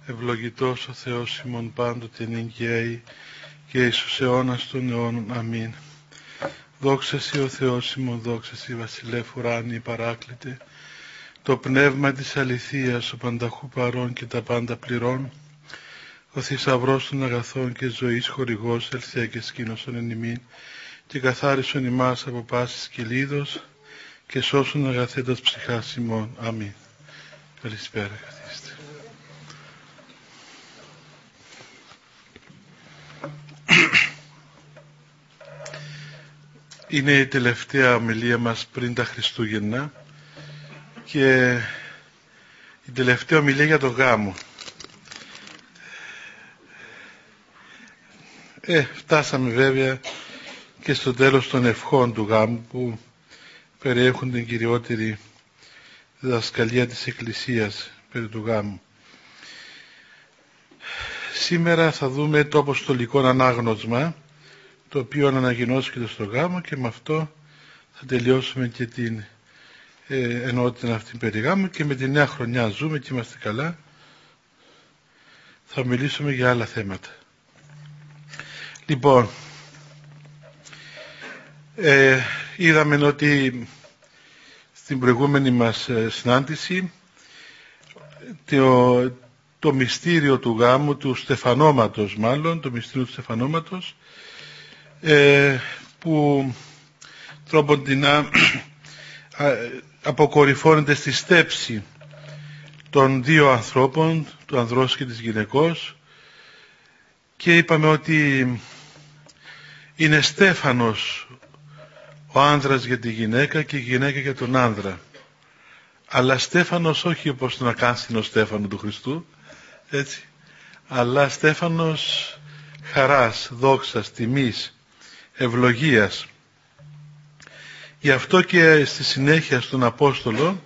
Ευλογητός ο Θεός ημών πάντοτε νικαίει και εις τους αιώνας των αιώνων. Αμήν. Δόξα Σοι ο Θεός ημών, δόξα Σοι βασιλεύ ουράνιοι παράκλητε, το πνεύμα της αληθείας, ο πανταχού παρών και τα πάντα πληρών, ο θησαυρός των αγαθών και ζωής χορηγός, ελθέ και σκήνωσον εν ημίν και καθάρισον ημάς από πάσης κυλίδος και σώσον αγαθέτας ψυχάς ημών. Αμήν. Καλησπέρα, καθίστε. Είναι η τελευταία ομιλία μας πριν τα Χριστούγεννα και η τελευταία ομιλία για το γάμο. Φτάσαμε βέβαια και στο τέλος των ευχών του γάμου που περιέχουν την κυριότερη διδασκαλία της Εκκλησίας περί του γάμου. Σήμερα θα δούμε το αποστολικό ανάγνωσμα, το οποίο αναγινώσκεται στο γάμο, και με αυτό θα τελειώσουμε και την ενότητα αυτή περί γάμου, και με τη νέα χρονιά ζούμε και είμαστε καλά. Θα μιλήσουμε για άλλα θέματα. Λοιπόν, είδαμε ότι στην προηγούμενη μας συνάντηση το μυστήριο του γάμου, του στεφανώματος μάλλον, το μυστήριο του στεφανώματος, που τρόποντινά αποκορυφώνεται στη στέψη των δύο ανθρώπων, του ανδρός και της γυναικός, και είπαμε ότι είναι στέφανος ο άνδρας για τη γυναίκα και η γυναίκα για τον άνδρα, αλλά στέφανος όχι όπως τον ακάνθινο στέφανο του Χριστού, έτσι, αλλά στέφανος χαράς, δόξας, τιμής, ευλογίας. Γι' αυτό και στη συνέχεια στον Απόστολο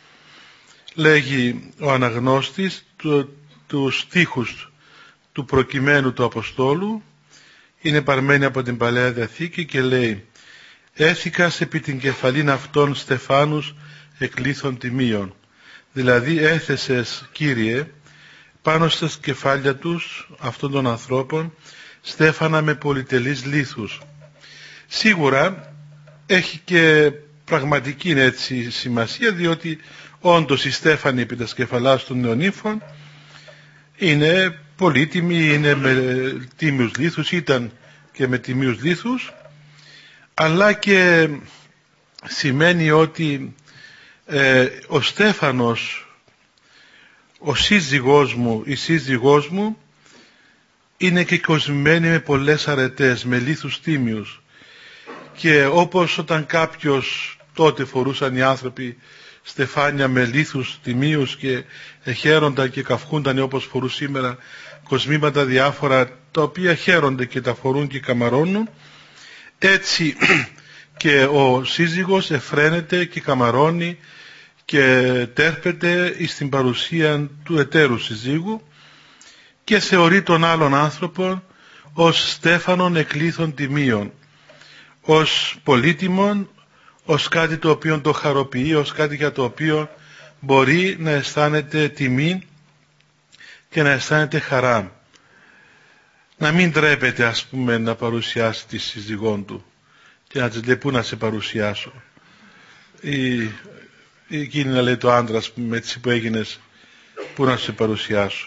λέγει ο αναγνώστης τους στίχους του προκειμένου του Αποστόλου, είναι παρμένοι από την Παλαιά Διαθήκη, και λέει: «Έθηκας επί την κεφαλήν αυτών στεφάνους εκλήθων τιμίων». Δηλαδή έθεσες, Κύριε, πάνω στα κεφάλια τους αυτών των ανθρώπων στέφανα με πολυτελείς λίθους. Σίγουρα έχει και πραγματική έτσι σημασία, διότι όντως οι στέφανοι επί τα σκεφαλάς των νεονύμφων είναι πολύτιμοι, είναι με τίμιους λίθους, ήταν και με τιμίους λίθους, αλλά και σημαίνει ότι ο στέφανος, ο σύζυγός μου, η σύζυγός μου, είναι και κοσμημένη με πολλές αρετές, με λίθους τίμιους. Και όπως όταν κάποιος, τότε φορούσαν οι άνθρωποι στεφάνια με λίθους τιμίους και χαίρονταν και καυχούνταν, όπως φορούν σήμερα κοσμήματα διάφορα, τα οποία χαίρονται και τα φορούν και καμαρώνουν, έτσι και ο σύζυγος εφραίνεται και καμαρώνει και τέρπεται στην παρουσία του εταίρου συζύγου και θεωρεί τον άλλον άνθρωπο ως στέφανον εκλήθων τιμίων, ως πολύτιμον, ως κάτι το οποίο το χαροποιεί, ως κάτι για το οποίο μπορεί να αισθάνεται τιμή και να αισθάνεται χαρά. Να μην τρέπεται, ας πούμε, να παρουσιάσει τη σύζυγόν του και να της λέει: «Πού να σε παρουσιάσω?» ή εκείνη να λέει το άντρα, ας πούμε, έτσι που έγινες, «Πού να σε παρουσιάσω?»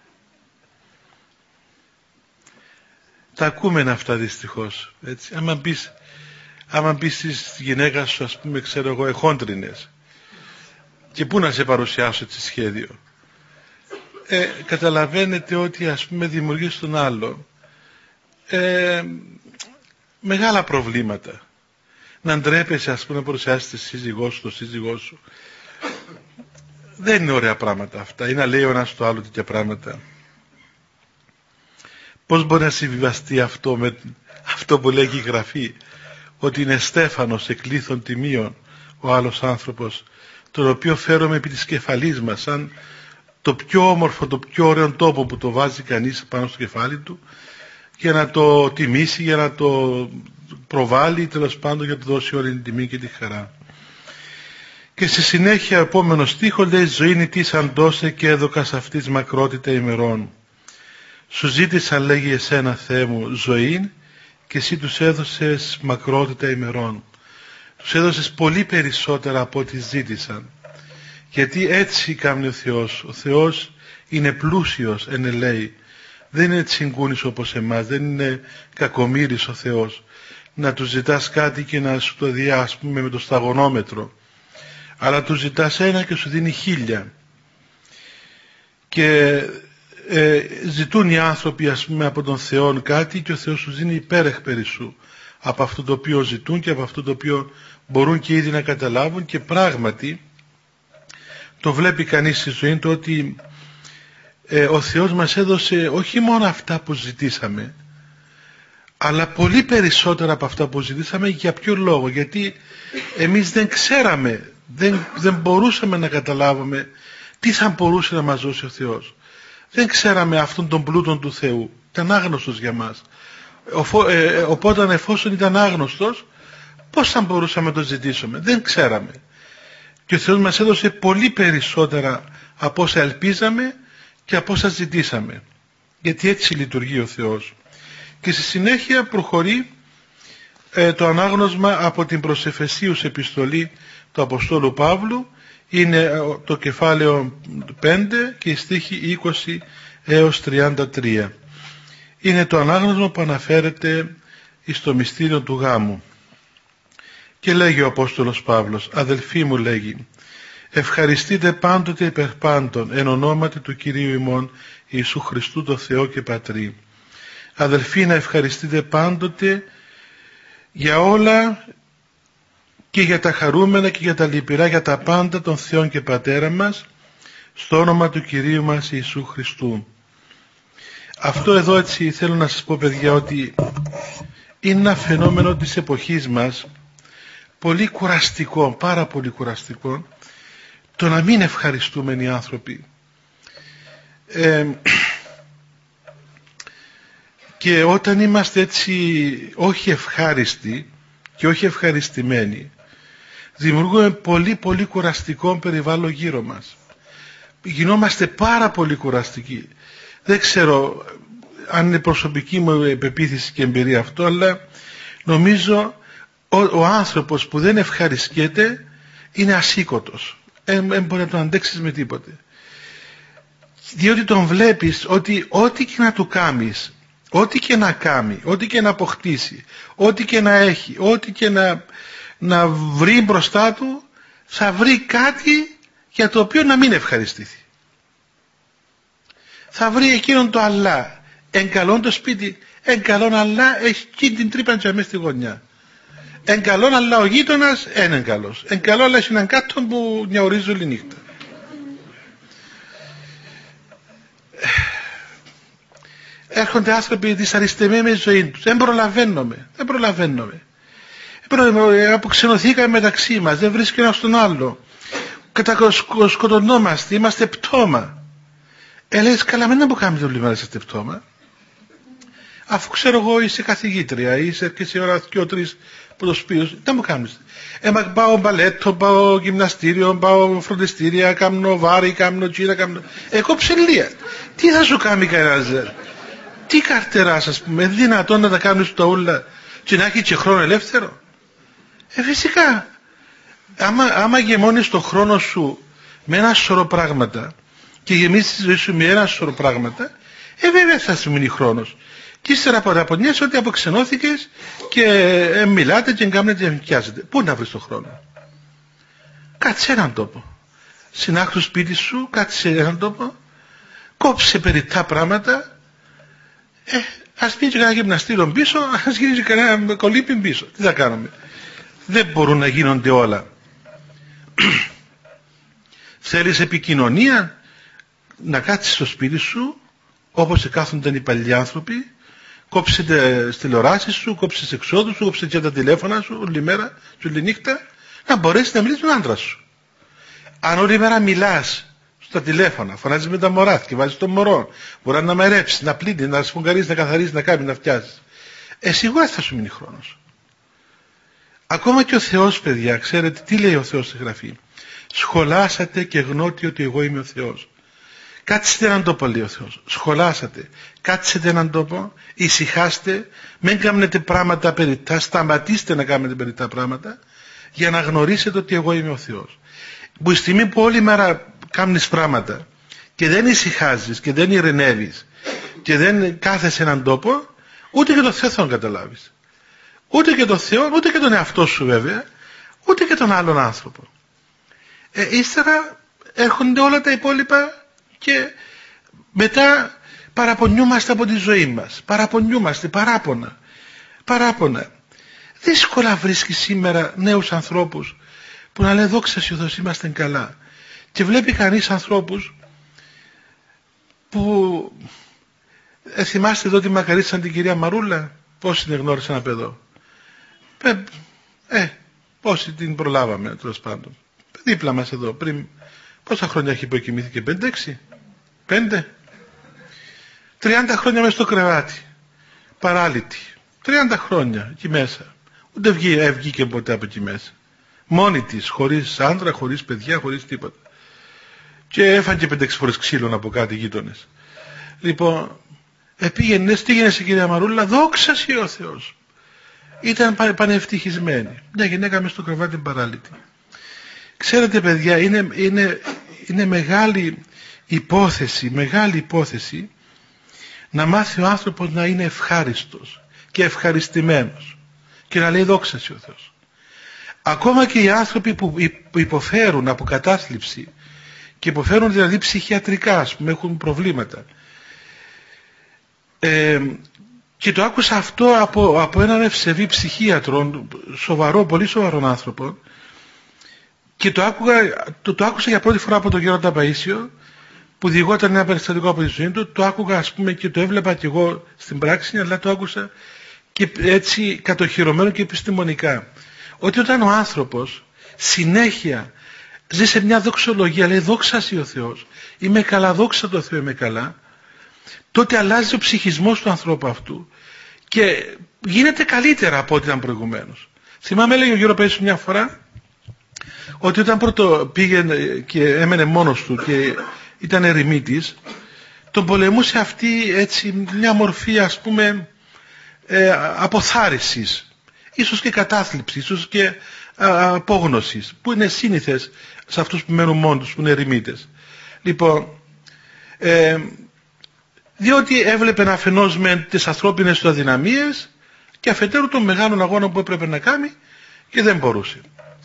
Τα ακούμε αυτά δυστυχώς, έτσι. Άμα πεις στη γυναίκα σου, ας πούμε, ξέρω εγώ, εχόντρινες, «Και πού να σε παρουσιάσω έτσι σχέδιο?» Καταλαβαίνετε ότι, ας πούμε, δημιουργεί στον άλλο μεγάλα προβλήματα. Να ντρέπεσαι, ας πούμε, να παρουσιάσεις τη σύζυγό σου, το σύζυγό σου. Δεν είναι ωραία πράγματα αυτά. Ή να λέει ο ένας στο άλλο τέτοια πράγματα. Πώς μπορεί να συμβιβαστεί αυτό με αυτό που λέγει η Γραφή, ότι είναι στέφανος εκλήθων τιμίων ο άλλος άνθρωπος, τον οποίο φέρουμε επί της κεφαλής μας, σαν το πιο όμορφο, το πιο ωραίο τόπο που το βάζει κανείς πάνω στο κεφάλι του, για να το τιμήσει, για να το προβάλλει, τέλος πάντων για να του δώσει όλη την τιμή και τη χαρά. Και στη συνέχεια ο επόμενος στίχος λέει: «Ζωήν της αντώσε και έδωκας αυτής μακρότητα ημερών». Σου ζήτησαν, λέγει, εσένα Θεέ μου ζωήν και εσύ τους έδωσες μακρότητα ημερών. Τους έδωσες πολύ περισσότερα από ό,τι ζήτησαν. Γιατί έτσι κάνει ο Θεός. Ο Θεός είναι πλούσιος, λέει. Δεν είναι τσιγκούνης όπως εμάς, δεν είναι κακομοίρης ο Θεός. Να του ζητάς κάτι και να σου το δει, ας πούμε, με το σταγονόμετρο. Αλλά του ζητάς ένα και σου δίνει 1000. Και ζητούν οι άνθρωποι, ας πούμε, από τον Θεό κάτι και ο Θεός σου δίνει υπέρεχ περισσού από αυτό το οποίο ζητούν και από αυτό το οποίο μπορούν και ήδη να καταλάβουν. Και πράγματι το βλέπει κανείς στη ζωή του ότι ο Θεός μας έδωσε όχι μόνο αυτά που ζητήσαμε, αλλά πολύ περισσότερα από αυτά που ζητήσαμε. Για ποιο λόγο? Γιατί εμείς δεν ξέραμε, δεν μπορούσαμε να καταλάβουμε τι θα μπορούσε να μας δώσει ο Θεός. Δεν ξέραμε αυτόν τον πλούτον του Θεού. Ήταν άγνωστος για μας. Οπότε εφόσον ήταν άγνωστος, πώς θα μπορούσαμε να το ζητήσουμε? Δεν ξέραμε. Και ο Θεός μας έδωσε πολύ περισσότερα από όσα ελπίζαμε και από όσα ζητήσαμε. Γιατί έτσι λειτουργεί ο Θεός. Και στη συνέχεια προχωρεί το ανάγνωσμα από την προς Εφεσίους επιστολή του Αποστόλου Παύλου. Είναι το κεφάλαιο 5 και η στίχη 20 έως 33. Είναι το ανάγνωσμα που αναφέρεται στο μυστήριο του γάμου. Και λέγει ο Απόστολος Παύλος: «Αδελφοί μου», λέγει, «ευχαριστείτε πάντοτε υπερ πάντων εν ονόματι του Κυρίου ημών Ιησού Χριστού το Θεό και Πατρί». Αδελφοί, να ευχαριστείτε πάντοτε για όλα και για τα χαρούμενα και για τα λυπηρά, για τα πάντα των Θεών και Πατέρα μας, στο όνομα του Κυρίου μας Ιησού Χριστού. Αυτό εδώ έτσι θέλω να σας πω, παιδιά, ότι είναι ένα φαινόμενο της εποχής μας, πολύ κουραστικό, πάρα πολύ κουραστικό, το να μην ευχαριστούμε οι άνθρωποι. Και όταν είμαστε έτσι όχι ευχάριστοι και όχι ευχαριστημένοι, δημιουργούμε πολύ πολύ κουραστικό περιβάλλον γύρω μας. Γινόμαστε πάρα πολύ κουραστικοί. Δεν ξέρω αν είναι προσωπική μου πεποίθηση και εμπειρία αυτό, αλλά νομίζω ο άνθρωπος που δεν ευχαριστιέται είναι ασήκωτος. Δεν μπορεί να τον αντέξεις με τίποτε. Διότι τον βλέπεις ότι ό,τι και να του κάνεις, ό,τι και να κάνει, ό,τι και να αποκτήσει, ό,τι και να έχει, ό,τι και να βρει μπροστά του, θα βρει κάτι για το οποίο να μην ευχαριστήθει. Θα βρει εκείνον το αλλά. Εν καλόν το σπίτι, εν καλόν αλλά έχει εκεί την τρύπα μέσα στη γωνιά. Εν καλόν αλλά ο γείτονας είναι καλός. Εν καλόν αλλά έχει έναν κάτω που νιαουρίζει όλη νύχτα. Έρχονται άνθρωποι δυσαρεστημένοι με τη ζωή τους. Δεν προλαβαίνουμε. Αποξενωθήκαμε μεταξύ μας, δεν βρίσκει ένας τον άλλο. Σκοτωνόμαστε, είμαστε πτώμα. Λες, καλά, μην μου κάνετε όλη μέρα είστε πτώμα. Αφού ξέρω εγώ είσαι καθηγήτρια, είσαι και σε ώρα 2-3 που το σπίτι, δεν μου κάνεις. Πάω μπαλέτο, πάω γυμναστήριο, πάω φροντιστήρια, κάνω βάρη, κάνω τζίρα, κάνω... Εγώ ψελία. Τι θα σου κάνει κανένας? Τι καρτεράς, ας πούμε, δυνατόν να τα κάνεις τα όλα και να έχει και χρόνο ελεύθερο? Φυσικά. Άμα γεμώνεις το χρόνο σου με ένα σωρό πράγματα και γεμίσεις τη ζωή σου με ένα σωρό πράγματα, βέβαια θα σου μείνει χρόνος. Και ύστερα παραπονιέσαι ότι αποξενώθηκες και μιλάτε και κάνετε και νοικιάζετε. Πού να βρεις τον χρόνο? Κάτσε σε έναν τόπο. Συνάχου το σπίτι σου, κάτσε σε έναν τόπο, κόψε περιττά πράγματα. Ας γίνει και κανένα γυμναστήριο πίσω, ας γίνει και κανένα κολύμπι πίσω. Τι θα κάνουμε? Δεν μπορούν να γίνονται όλα. Θέλεις επικοινωνία? Να κάτσεις στο σπίτι σου όπως κάθονταν οι παλιοί άνθρωποι, κόψε τις τηλεοράσεις σου, κόψε τις εξόδους σου, κόψε και τα τηλέφωνα σου όλη μέρα και όλη νύχτα, να μπορέσεις να μιλήσεις με τον άντρα σου. Αν όλη μέρα μιλάς στα τηλέφωνα, φωνάζεις με τα μωρά και βάζεις τον μωρό, μπορεί να μερέψεις, να πλύνεις, να σφουγγαρίσεις, να καθαρίσεις, να κάνεις, να φτιάσεις. Σίγουρα θα σου μείνει χρόνος. Ακόμα και ο Θεός, παιδιά, ξέρετε τι λέει ο Θεός στη Γραφή? Σχολάσατε και γνώτε ότι εγώ είμαι ο Θεός. Κάτσετε έναν τόπο, λέει ο Θεός. Σχολάσατε. Κάτσετε έναν τόπο, ησυχάστε, μην κάνετε πράγματα περιττά, σταματήστε να κάνετε περιττά πράγματα, για να γνωρίσετε ότι εγώ είμαι ο Θεός. Που η στιγμή που όλη μέρα κάνεις πράγματα και δεν ησυχάζεις και δεν ειρηνεύεις και δεν κάθεσαι σε έναν τόπο, ούτε και τον Θεό θα τον καταλάβεις. Ούτε και τον Θεό, ούτε και τον εαυτό σου βέβαια, ούτε και τον άλλον άνθρωπο. Ύστερα έρχονται όλα τα υπόλοιπα και μετά παραπονιούμαστε από τη ζωή μας. Παραπονιούμαστε, παράπονα. Δύσκολα βρίσκει σήμερα νέους ανθρώπους που να λένε δόξα Συ ο Θεός, είμαστε καλά. Και βλέπει κανείς ανθρώπους που θυμάστε εδώ ότι μακαρίσαν την κυρία Μαρούλα, πόσοι την γνώρισαν απ' εδώ. Πόσοι την προλάβαμε τέλος πάντων. Δίπλα μας εδώ πριν πόσα χρόνια έχει που κοιμήθηκε, 5-6, 5, 30 χρόνια μέσα στο κρεβάτι, παράλυτη, 30 χρόνια εκεί μέσα, ούτε βγήκε ποτέ από εκεί μέσα, μόνη της, χωρίς άντρα, χωρίς παιδιά, χωρίς τίποτα, και έφαγε 5-6 φορές ξύλο από κάτι γείτονες. Λοιπόν, πήγαινε, τι γίνεσαι κυρία Μαρούλα, δόξα Συ ο Θεός. Ήταν πανευτυχισμένη, μια γυναίκα μέσα στο κρεβάτι παράλυτη. Ξέρετε παιδιά, είναι μεγάλη υπόθεση να μάθει ο άνθρωπος να είναι ευχάριστος και ευχαριστημένος και να λέει δόξα Συ ο Θεός. Ακόμα και οι άνθρωποι που υποφέρουν από κατάθλιψη και υποφέρουν δηλαδή ψυχιατρικά, ας πούμε, έχουν προβλήματα, και το άκουσα αυτό από έναν ευσεβή ψυχίατρο, πολύ σοβαρό άνθρωπο, και το άκουσα για πρώτη φορά από τον Γέροντα Παΐσιο, που διηγόταν ένα περιστατικό από τη ζωή του. Το άκουγα, ας πούμε, και το έβλεπα και εγώ στην πράξη, αλλά το άκουσα και έτσι κατοχυρωμένο και επιστημονικά, ότι όταν ο άνθρωπος συνέχεια ζει σε μια δοξολογία, λέει δόξα Συ ο Θεός, είμαι καλά, δόξα τω Θεώ είμαι καλά, τότε αλλάζει ο ψυχισμός του ανθρώπου αυτού και γίνεται καλύτερα από ό,τι ήταν προηγουμένως. Θυμάμαι, έλεγε ο Γέροντα Παΐσιος μια φορά, ότι όταν πρώτο πήγαινε και έμενε μόνος του και ήταν ερημίτης, τον πολεμούσε αυτή έτσι μια μορφή, ας πούμε, αποθάρρυσης, ίσως και κατάθλιψης, ίσως και απόγνωσης, που είναι σύνηθες σε αυτούς που μένουν μόνοι τους, που είναι ερημίτες. Λοιπόν, διότι έβλεπε αφενός με τις ανθρώπινες του αδυναμίες και αφετέρου των μεγάλων αγώνων που έπρεπε να κάνει και δεν μπορούσε.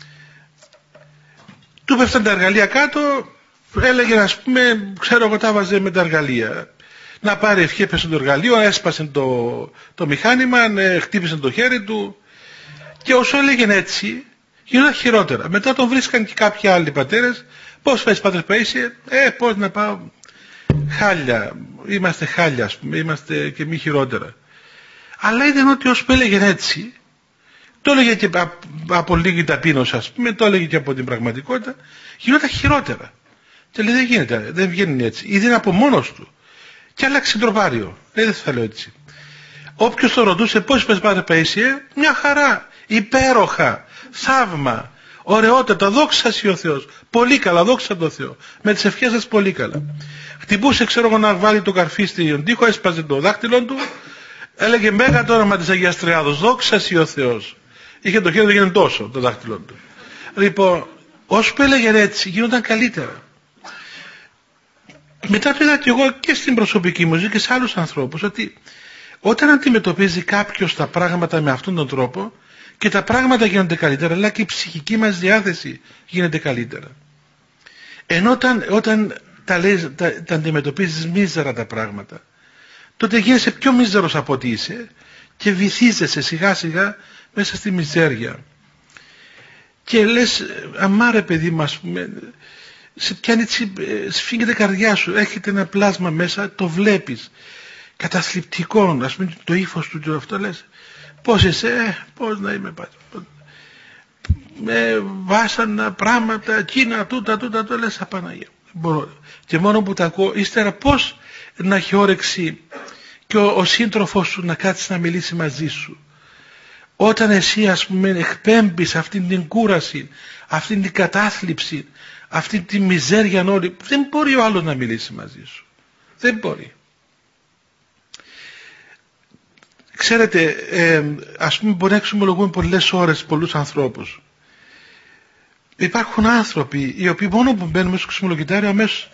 Του πέφταν τα εργαλεία κάτω, έλεγε, ας πούμε, ξέρω εγώ, τα βάζε με τα εργαλεία. Να πάρει ευχή, έπεσε το εργαλείο, έσπασε το μηχάνημα, χτύπησε το χέρι του, και όσο έλεγε έτσι γινόταν χειρότερα. Μετά τον βρίσκαν και κάποιοι άλλοι πατέρες, πώς φάεις Πάτερ Παΐσιε, πώς να πάω, χάλια, είμαστε χάλια, ας πούμε, είμαστε και μη χειρότερα. Αλλά είδαν ότι όσο έλεγε έτσι, το έλεγε και από λίγη ταπείνωση, ας πούμε, το έλεγε και από την πραγματικότητα, γινόταν χειρότερα. Και λέει δεν γίνεται, δεν βγαίνει έτσι. Είδε από μόνος του και άλλαξε τροπάριο. Λέει δεν θα λέω έτσι. Όποιος το ρωτούσε πώς είπες Πάτερ Παΐσιε, μια χαρά, υπέροχα, θαύμα, ωραιότατα, δόξα Συ ο Θεός. Πολύ καλά, δόξα τω Θεώ. Με τις ευχές σας πολύ καλά. Χτυπούσε, ξέρω εγώ, να βάλει το καρφί στον τοίχο, έσπαζε το δάχτυλο του, έλεγε μέγα το όνομα της Αγίας Τριάδος, δόξα Συ ο Θεός. Είχε το χέρι του, έγινε τόσο το δάχτυλο του. Λοιπόν, όσο που έλεγε έτσι, γίνονταν καλύτερα. Μετά το είδα και εγώ και στην προσωπική μου ζωή και σε άλλους ανθρώπους, ότι όταν αντιμετωπίζει κάποιος τα πράγματα με αυτόν τον τρόπο, και τα πράγματα γίνονται καλύτερα, αλλά και η ψυχική μας διάθεση γίνεται καλύτερα. Ενώ όταν τα αντιμετωπίζεις μίζερα τα πράγματα, τότε γίνεσαι πιο μίζερος από ό,τι είσαι και βυθίζεσαι σιγά σιγά μέσα στη μιζέρια. Και λες, αμάρε παιδί μου, ας πούμε, σε πιάνει, σφίγγεται η καρδιά σου, έχετε ένα πλάσμα μέσα, το βλέπεις, καταθλιπτικό, ας πούμε, το ύφος του και αυτό, λες, πώς είσαι, πώς να είμαι πάλι, με βάσανα πράγματα, εκείνα, τούτα, λες, απαναγία. Και μόνο που τα ακούω, ύστερα πώς να έχει όρεξη και ο σύντροφος σου να κάτσει να μιλήσει μαζί σου. Όταν εσύ, ας πούμε, εκπέμπεις αυτήν την κούραση, αυτήν την κατάθλιψη, αυτή τη μιζέρια όλη, δεν μπορεί ο άλλος να μιλήσει μαζί σου. Δεν μπορεί. Ξέρετε, ας πούμε μπορεί να εξομολογούμε πολλές ώρες πολλούς ανθρώπους. Υπάρχουν άνθρωποι οι οποίοι μόνο που μπαίνουν μέσα στο εξομολογητάριο αμέσως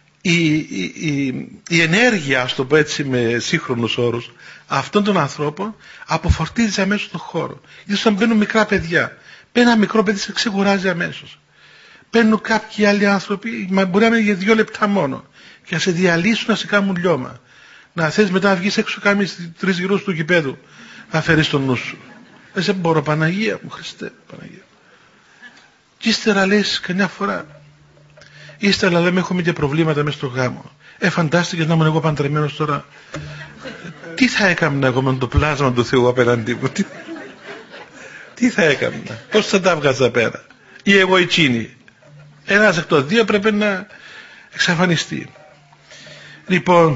η ενέργεια, ας το πω έτσι με σύγχρονους όρους, αυτών των ανθρώπων αποφορτίζει αμέσως τον χώρο. Ίσως όταν μπαίνουν μικρά παιδιά, μπαίνει ένα μικρό παιδί σε ξεκουράζει αμέσως. Μπαίνουν κάποιοι άλλοι άνθρωποι, μπορεί να είναι για 2 λεπτά μόνο, και να σε διαλύσουν, να σε κάνουν λιώμα. Να θες μετά να βγεις έξω, κάνεις 3 γύρους του γηπέδου, να φέρεις τον νου σου. Δεν μπορώ, Παναγία μου, Χριστέ, Παναγία. Και ύστερα λες καμιά φορά, ύστερα λέμε έχουμε και προβλήματα μέσα στο γάμο. Φαντάστηκες να ήμουν εγώ παντρεμένος τώρα. Τι θα έκανα εγώ με το πλάσμα του Θεού απέναντί μου? Τι θα έκανα? Πώς θα τα βγάζα πέρα? Ή εγώ εκείνη? Ένας εκ των δύο πρέπει να εξαφανιστεί. Λοιπόν,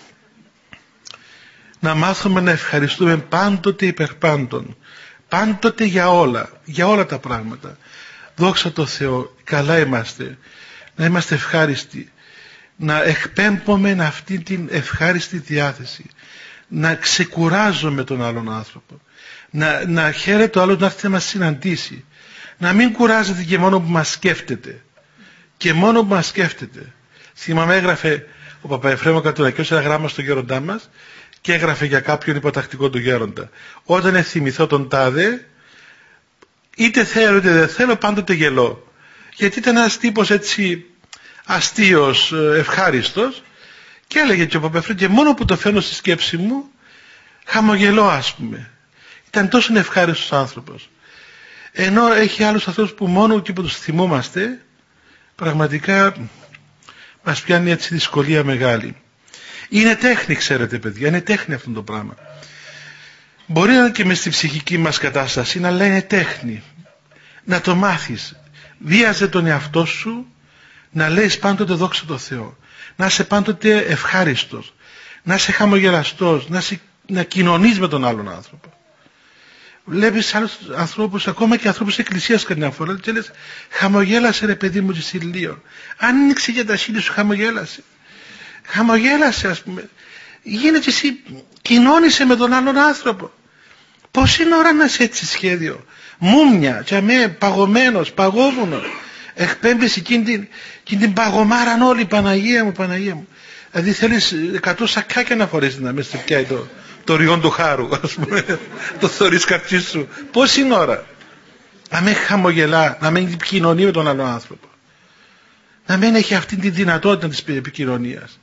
να μάθουμε να ευχαριστούμε πάντοτε υπερπάντων, πάντοτε για όλα τα πράγματα. Δόξα τω Θεώ, καλά είμαστε, να είμαστε ευχάριστοι, να εκπέμπουμε αυτή την ευχάριστη διάθεση, να ξεκουράζουμε τον άλλον άνθρωπο, να χαίρεται ο άλλος να έρθει να μας συναντήσει, να μην κουράζεται και μόνο που μας σκέφτεται, και μόνο που μας σκέφτεται. Θυμάμαι έγραφε ο Παπαεφρέμο Κατουνακιός ένα γράμμα στο γέροντά μας και έγραφε για κάποιον υποτακτικό του γέροντα: όταν θυμηθώ τον τάδε, είτε θέλω είτε δεν θέλω, πάντοτε γελώ. Γιατί ήταν ένας τύπος έτσι αστείος, ευχάριστος, και έλεγε και ο Παπαεφρέμο, και μόνο που το φέρνω στη σκέψη μου χαμογελώ, ας πούμε. Ήταν τόσο ευχάριστος άνθρωπος. Ενώ έχει άλλους ανθρώπους που μόνο και που τους θυμόμαστε πραγματικά μας πιάνει έτσι δυσκολία μεγάλη. Είναι τέχνη, ξέρετε παιδιά, είναι τέχνη αυτό το πράγμα. Μπορεί να είναι και μες στη ψυχική μας κατάσταση, αλλά είναι τέχνη. Να το μάθεις. Βίαζε τον εαυτό σου να λέεις πάντοτε δόξα τω Θεώ. Να είσαι πάντοτε ευχάριστος. Να είσαι χαμογελαστός. Να κοινωνείς με τον άλλον άνθρωπο. Βλέπεις άλλους ανθρώπους, ακόμα και ανθρώπους της εκκλησίας καμιά φορά, και λες χαμογέλασε ρε παιδί μου της ηλίων. Αν άνοιξε για τα χείλη σου, χαμογέλασε. Χαμογέλασε, ας πούμε. Γίνε και εσύ, κοινώνησε με τον άλλον άνθρωπο. Πώς είναι ώρα να είσαι έτσι σχέδιο? Μούμια, και αμέ, παγωμένος, παγόβουνος. Εκπέμπεις εκείνη την παγωμάραν όλη, Παναγία μου, Παναγία μου. Δηλαδή θέλεις 100 σακάκια να φορέσεις να με σε πιάει το ριόν του χάρου, ας πούμε, το θωρείς καρτσί σου. Πώς είναι ώρα να μην χαμογελά, να μην επικοινωνεί με τον άλλον άνθρωπο, να μην έχει αυτή τη δυνατότητα της επικοινωνίας?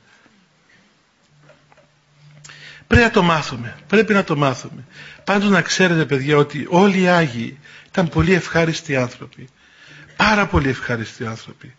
Πρέπει να το μάθουμε. Πάντως να ξέρετε παιδιά ότι όλοι οι Άγιοι ήταν πολύ ευχάριστοι άνθρωποι, πάρα πολύ ευχάριστοι άνθρωποι.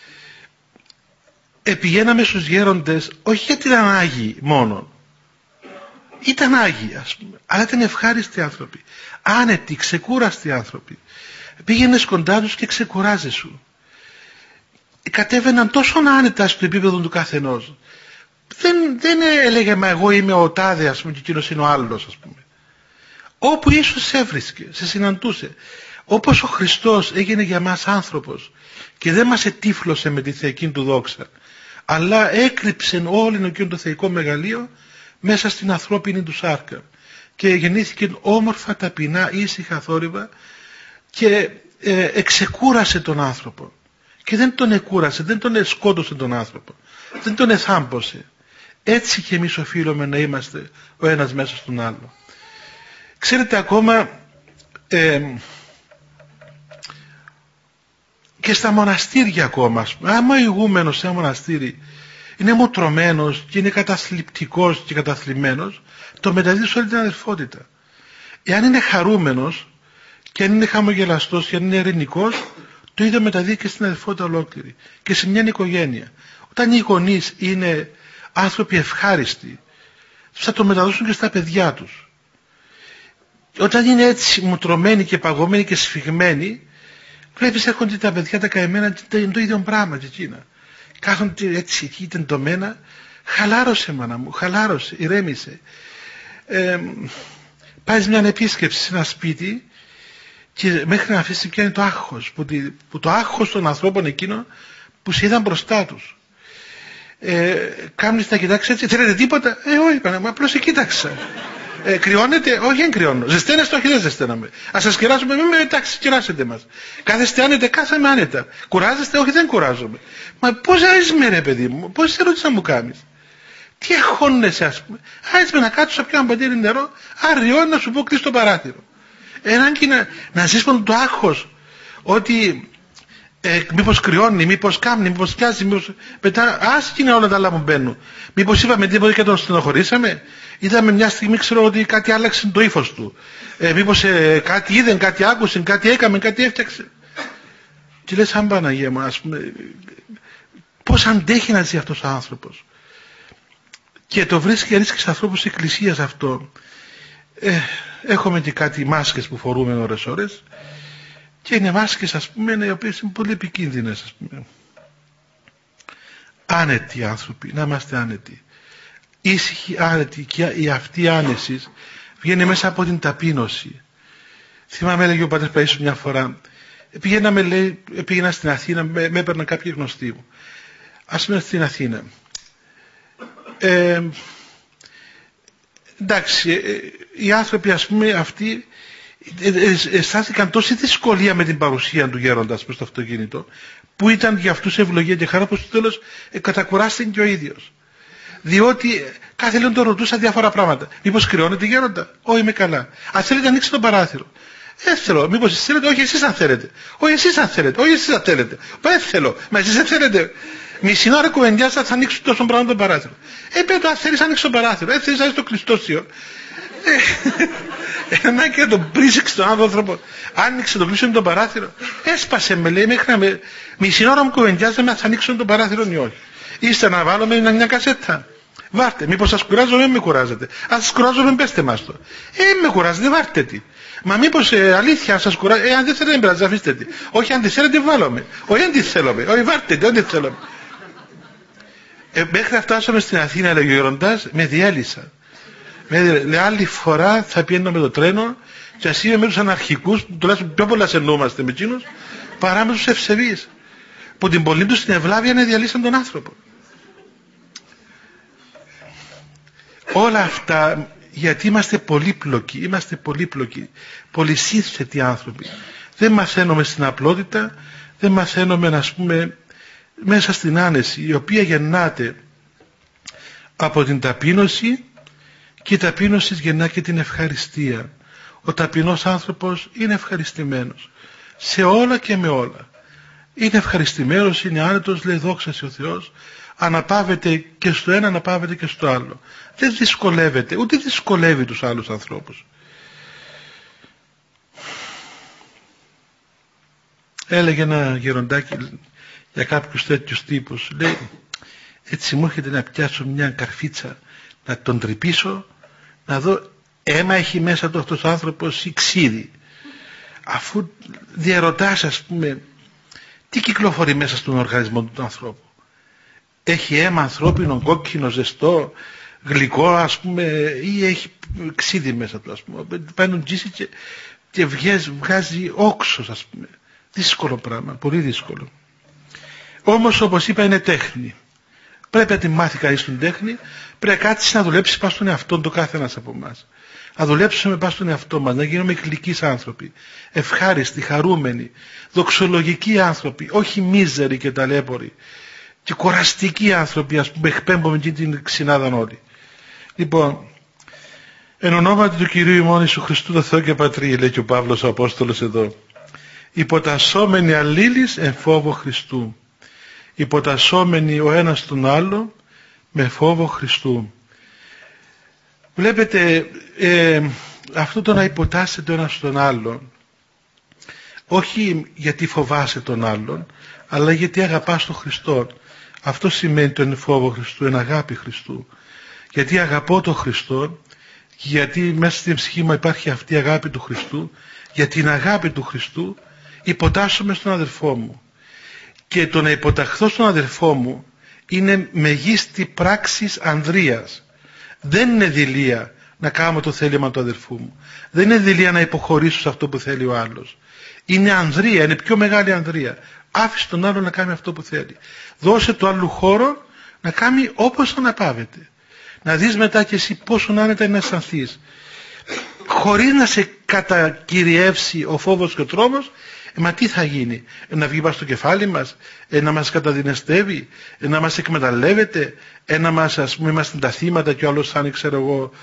Πηγαίναμε στους γέροντες όχι γιατί ήταν Άγιοι μόνο, ήταν Άγιοι ας πούμε, αλλά ήταν ευχάριστοι άνθρωποι, άνετοι, ξεκούραστοι άνθρωποι. Πήγαινες κοντά τους και ξεκουράζεσαι. Κατέβαιναν τόσο άνετα στο επίπεδο του καθενός. Δεν έλεγε μα εγώ είμαι ο τάδε, ας πούμε, και εκείνος είναι ο άλλος, ας πούμε. Όπου ίσως σε έβρισκε, σε συναντούσε. Όπως ο Χριστός έγινε για μας άνθρωπος και δεν μας ετύφλωσε με τη θεϊκή του δόξα, αλλά έκρυψε όλο εκείνο το θεϊκό μεγαλείο μέσα στην ανθρώπινη του σάρκα και γεννήθηκε όμορφα, ταπεινά, ήσυχα, θόρυβα, και εξεκούρασε τον άνθρωπο. Και δεν τον εκούρασε, δεν τον σκότωσε τον άνθρωπο, δεν τον εθάμπωσε. Έτσι και εμείς οφείλουμε να είμαστε ο ένας μέσα στον άλλο. Ξέρετε, ακόμα και στα μοναστήρια ακόμα, άμα ο ηγούμενος σε ένα μοναστήρι είναι μοτρωμένος και είναι καταθλιπτικός και καταθλιμμένος, το μεταδίδει σε όλη την αδελφότητα. Εάν είναι χαρούμενος και αν είναι χαμογελαστός και αν είναι ειρηνικός, το ίδιο μεταδίδει και στην αδελφότητα ολόκληρη και σε μια οικογένεια. Όταν οι γονείς είναι άνθρωποι ευχάριστοι, θα το μεταδώσουν και στα παιδιά τους. Όταν είναι έτσι μουτρωμένοι και παγωμένοι και σφιγμένοι, βλέπεις έρχονται τα παιδιά τα καημένα, το ίδιο πράγμα και εκείνα. Κάθονται έτσι εκεί τεντωμένα. Χαλάρωσε μάνα μου, χαλάρωσε, ηρέμησε. Πάει μια επίσκεψη σε ένα σπίτι Και μέχρι να αφήσει ποιο είναι το άγχος, που το άγχος των ανθρώπων εκείνων που σε είδαν μπροστά τους. Κάμνεις να κοιτάξεις έτσι, θέλετε τίποτα? Όχι, είπα, απλώς σε κοίταξα. Κρυώνετε? Όχι, δεν κρυώνω. Ζεσταίνεστε? Όχι, δεν ζεσταίναμε. Ας σας κεράσουμε? Εντάξει, κεράσετε μας. Κάθεστε άνετα? Κάθαμε άνετα. Κουράζεστε? Όχι, δεν κουράζομαι. Μα πώς άρισμε ρε παιδί μου, πώς ερώτηση να μου κάνεις? Τι εχώνεσαι, ας πούμε? Άρισμε να κάτσω, να πιω ένα ποτήρι νερό, αριό να σου πω κλείσει το παράθυρο. Ανάγκη να ζεις με το άγχος ότι μήπως κρυώνει, μήπως κάμνει, μήπως πιάζει, μήπως μετά άσχη είναι όλα τα άλλα που μπαίνουν. Μήπως είπαμε τίποτα και τον στενοχωρήσαμε? Είδαμε μια στιγμή, ξέρω ότι κάτι άλλαξε το ύφος του. Μήπως κάτι είδε, κάτι άκουσε, κάτι έκαμε, κάτι έφτιαξε. Και λες, αν Παναγία μου, ας πούμε, πώς αντέχει να ζει αυτός ο άνθρωπος? Και το βρίσκει ανήσυχες ανθρώπους της εκκλησίας αυτό. Έχουμε και κάτι μάσκες που φορούμε ώρες και είναι μάσκες, ας πούμε, οι οποίες είναι πολύ επικίνδυνες, ας πούμε. Άνετοι άνθρωποι, να είμαστε άνετοι, ήσυχοι, άνετοι, και αυτή η άνεση βγαίνει μέσα από την ταπείνωση. Θυμάμαι, έλεγε ο πατέρ Παΐσιος μια φορά, πήγαινα στην Αθήνα, με έπαιρναν κάποιοι γνωστοί μου. Ας πούμε στην Αθήνα. Εντάξει, οι άνθρωποι, ας πούμε, αυτοί αισθάνθηκαν τόση δυσκολία με την παρουσία του γέροντα προς το αυτοκίνητο, που ήταν για αυτούς ευλογία και χαρά, που στο τέλος κατακουράστηκε και ο ίδιος. Διότι κάθε λίγο τον ρωτούσα διάφορα πράγματα. Μήπως κρυώνεται γέροντα? Όχι, είμαι καλά. Αν θέλετε, ανοίξτε το παράθυρο. Δεν θέλω. Μήπως εσείς θέλετε? Όχι, εσείς αν θέλετε. Όχι, εσείς αν θέλετε. Όχι, εσείς αν θέλετε. Δεν θέλω. Μα εσείς δεν θέλετε. Μισή ώρα κουβεντιάσα, θα ανοίξω τόσο πράγμα το παράθυρο. Πέτω, αν θέλεις, ανοίξω το παράθυρο. Θέλεις να είσαι το κλειστό σιόν. Ανάγκη να τον πρίσεξε τον άλλο άνθρωπο. Άνοιξε το κλείσιο το παράθυρο. Έσπασε με, λέει, μέχρι να μισή ώρα μου κουβεντιάζαμε αν θα ανοίξω το παράθυρο ή όχι. Είστε να βάλουμε μια κασέτα. Βάρτε. Μήπως σας κουράζω? Δεν με κουράζετε. Αν σας κουράζω, δεν πέστε μας το. Με κουράζετε, βάρτε τι. Μα μήπως αλήθεια σας κουράζει? Αν δεν θέλετε, δεν πειράζει, αφήστε τι. Όχι, αν τη θέλετε, βάλουμε. Όχι, αν τη θέλουμε. Όχι, βάρτε τι, αν τη θέλουμε. Μέχρι να φτάσαμε στην Αθήνα, έλεγε ο γεροντάς, με διέλυσα. Λέει, άλλη φορά θα πιένω με το τρένο και ας είμαι με τους αναρχικούς, τουλάχιστον πιο πολλά εννοούμαστε με εκείνους, παρά με τους ευσεβείς, που την πολλή τους στην ευλάβεια να διαλύσαν τον άνθρωπο. Όλα αυτά γιατί είμαστε πολύπλοκοι, πολυσύνθετοι άνθρωποι. Δεν μαθαίνουμε στην απλότητα, δεν μαθαίνουμε, ας πούμε, μέσα στην άνεση, η οποία γεννάται από την ταπείνωση, και η ταπείνωση γεννά και την ευχαριστία. Ο ταπεινός άνθρωπος είναι ευχαριστημένος σε όλα και με όλα. Είναι ευχαριστημένος, είναι άνετος, λέει δόξα σε ο Θεός, αναπαύεται και στο ένα, αναπαύεται και στο άλλο. Δεν δυσκολεύεται, ούτε δυσκολεύει τους άλλους ανθρώπους. Έλεγε ένα γεροντάκι για κάποιους τέτοιους τύπους, λέει, έτσι μου έρχεται να πιάσω μια καρφίτσα, να τον τρυπήσω, να δω αίμα έχει μέσα του αυτός ο άνθρωπος ή ξύδι. Αφού διαρωτάς, ας πούμε, τι κυκλοφορεί μέσα στον οργανισμό του ανθρώπου. Έχει αίμα ανθρώπινο, κόκκινο, ζεστό, γλυκό, ας πούμε, ή έχει ξύδι μέσα του, ας πούμε. Πάει να τζίσει και βγάζει όξος, ας πούμε. Δύσκολο πράγμα, πολύ δύσκολο. Όμως, όπως είπα, είναι τέχνη. Πρέπει να τη μάθει κανείς την τέχνη, πρέπει να κάτσει να δουλέψει πάνω στον εαυτό του κάθε ένας από εμάς. Να δουλέψουμε πάνω στον εαυτό μας, να γίνουμε γλυκείς άνθρωποι, ευχάριστοι, χαρούμενοι, δοξολογικοί άνθρωποι, όχι μίζεροι και ταλέποροι, και κοραστικοί άνθρωποι, ας πούμε, εκπέμπουμε και την ξυνάδαν όλοι. Λοιπόν, εν ονόματι του Κυρίου ημών Ιησού Χριστού το Θεό και Πατρί, λέει και ο Παύλος ο Απόστολος εδώ, υποτασσόμενοι αλλήλεις εν φόβο Χριστού. Υποτασσόμενοι ο ένας τον άλλο με φόβο Χριστού. Βλέπετε αυτό το να υποτάσσεται ο ένας τον άλλον, όχι γιατί φοβάσαι τον άλλον, αλλά γιατί αγαπάς τον Χριστό. Αυτό σημαίνει τον φόβο Χριστού, εν αγάπη Χριστού. Γιατί αγαπώ τον Χριστό, γιατί μέσα στην ψυχή μου υπάρχει αυτή η αγάπη του Χριστού, για την αγάπη του Χριστού υποτάσσομαι στον αδελφό μου. Και το να υποταχθώ στον αδελφό μου είναι μεγίστη πράξης ανδρείας. Δεν είναι δειλία να κάνω το θέλημα του αδελφού μου. Δεν είναι δειλία να υποχωρήσω σε αυτό που θέλει ο άλλος. Είναι ανδρεία, είναι πιο μεγάλη ανδρεία. Άφησε τον άλλο να κάνει αυτό που θέλει. Δώσε του άλλου χώρο να κάνει όπως αναπαύεται. Να δεις μετά και εσύ πόσο άνετα είναι να αισθανθείς. Χωρίς να σε κατακυριεύσει ο φόβος και ο τρόμος, μα τι θα γίνει? Να βγει πάνω στο κεφάλι μας, να μας καταδυναστεύει, να μας εκμεταλλεύεται, να μας, ας πούμε, είμαστε τα θύματα και ο άλλος θα είναι, ξέρω εγώ,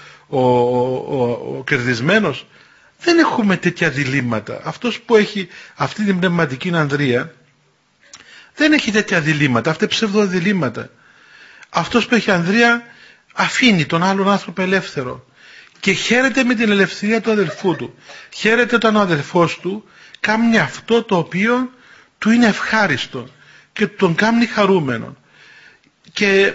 ο κερδισμένος. Δεν έχουμε τέτοια διλήμματα. Αυτός που έχει αυτή την πνευματική ανδρεία δεν έχει τέτοια διλήμματα, αυτά ψευδοδιλήμματα. Αυτός που έχει ανδρεία αφήνει τον άλλον άνθρωπο ελεύθερο και χαίρεται με την ελευθερία του αδελφού του. Χαίρεται όταν ο αδελφός του κάνει αυτό το οποίο του είναι ευχάριστο και τον κάνει χαρούμενο. Και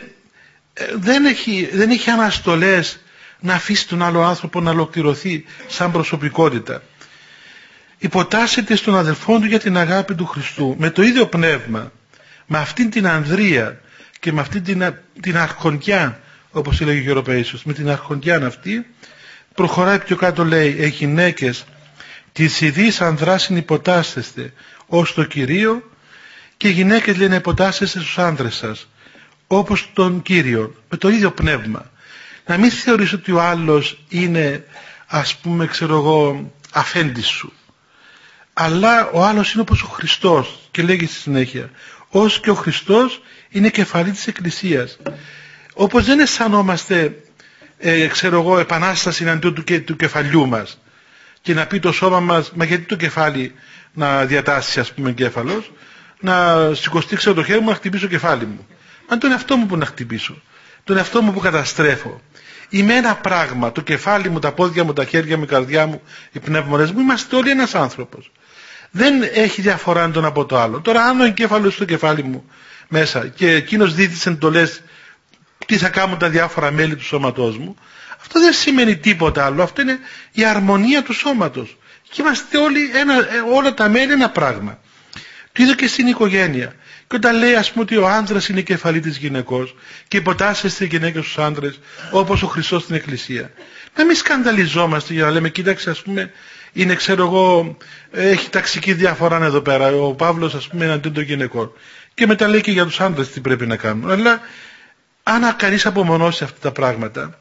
δεν έχει αναστολές να αφήσει τον άλλο άνθρωπο να ολοκληρωθεί σαν προσωπικότητα. Υποτάσσεται στον αδελφό του για την αγάπη του Χριστού με το ίδιο πνεύμα, με αυτήν την ανδρεία και με αυτήν την αρχοντιά, όπως έλεγε ο Γεροπαΐσιος, με την αρχοντιά αυτή προχωράει πιο κάτω, λέει: γυναίκες, της ιδής ανδράς υποτάσσεστε ως το Κυρίο, και γυναίκες, λέει, να υποτάσσεστε στους άνδρες σας όπως τον Κύριο, με το ίδιο πνεύμα. Να μην θεωρείς ότι ο άλλος είναι, ας πούμε, ξέρω εγώ, αφέντης σου, αλλά ο άλλος είναι όπως ο Χριστός, και λέγει στη συνέχεια: ως και ο Χριστός είναι κεφαλή της Εκκλησίας. Όπως δεν αισθανόμαστε, ξέρω εγώ, επανάσταση εναντίον του κεφαλιού μας και να πει το σώμα μας, μα γιατί το κεφάλι να διατάσσει, ας πούμε, εγκέφαλος, να σηκωστεί, ξέρω, το χέρι μου να χτυπήσω το κεφάλι μου. Αν τον εαυτό μου που να χτυπήσω, τον εαυτό μου που καταστρέφω. Είμαι ένα πράγμα, το κεφάλι μου, τα πόδια μου, τα χέρια μου, η καρδιά μου, οι πνεύμονες μου, είμαστε όλοι ένας άνθρωπος. Δεν έχει διαφορά τον από το άλλο. Τώρα, αν ο εγκέφαλος στο κεφάλι μου μέσα και εκείνος δίδει τις εντολές τι θα κάνουν τα διάφορα μέλη του σώματός μου, αυτό δεν σημαίνει τίποτα άλλο. Αυτό είναι η αρμονία του σώματος. Και είμαστε όλοι όλα τα μέλη ένα πράγμα. Το ίδιο και στην οικογένεια. Και όταν λέει, ας πούμε, ότι ο άντρας είναι η κεφαλή της γυναικός και υποτάσσεστε οι γυναίκες στους άντρες όπως ο Χριστός στην Εκκλησία, να μην σκανδαλιζόμαστε για να λέμε: κοίταξε, ας πούμε, είναι, ξέρω εγώ, έχει ταξική διαφορά εδώ πέρα ο Παύλος, ας πούμε, εναντίον των γυναικών. Και μετά λέει και για τους άντρες τι πρέπει να κάνουν. Αλλά αν κανείς απομονώσει αυτά τα πράγματα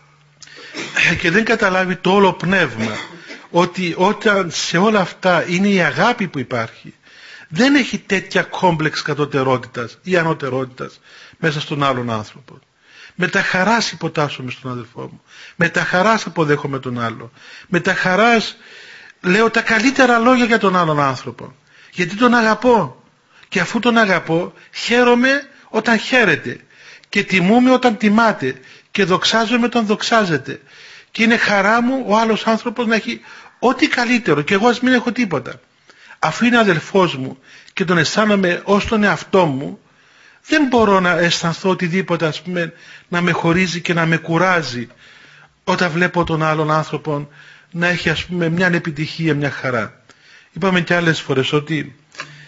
και δεν καταλάβει το όλο πνεύμα, ότι όταν σε όλα αυτά είναι η αγάπη που υπάρχει, δεν έχει τέτοια κόμπλεξ κατωτερότητας ή ανωτερότητας μέσα στον άλλον άνθρωπο. Με τα χαράς υποτάσσομαι στον αδελφό μου, με τα χαράς αποδέχομαι τον άλλο, με τα χαράς λέω τα καλύτερα λόγια για τον άλλον άνθρωπο, γιατί τον αγαπώ, και αφού τον αγαπώ χαίρομαι όταν χαίρεται και τιμούμε όταν τιμάται και δοξάζομαι όταν δοξάζεται, και είναι χαρά μου ο άλλος άνθρωπος να έχει ό,τι καλύτερο και εγώ ας μην έχω τίποτα. Αφού είναι αδελφός μου και τον αισθάνομαι ως τον εαυτό μου, δεν μπορώ να αισθανθώ οτιδήποτε, ας πούμε, να με χωρίζει και να με κουράζει όταν βλέπω τον άλλον άνθρωπο να έχει, ας πούμε, μια επιτυχία, μια χαρά. Είπαμε και άλλες φορές ότι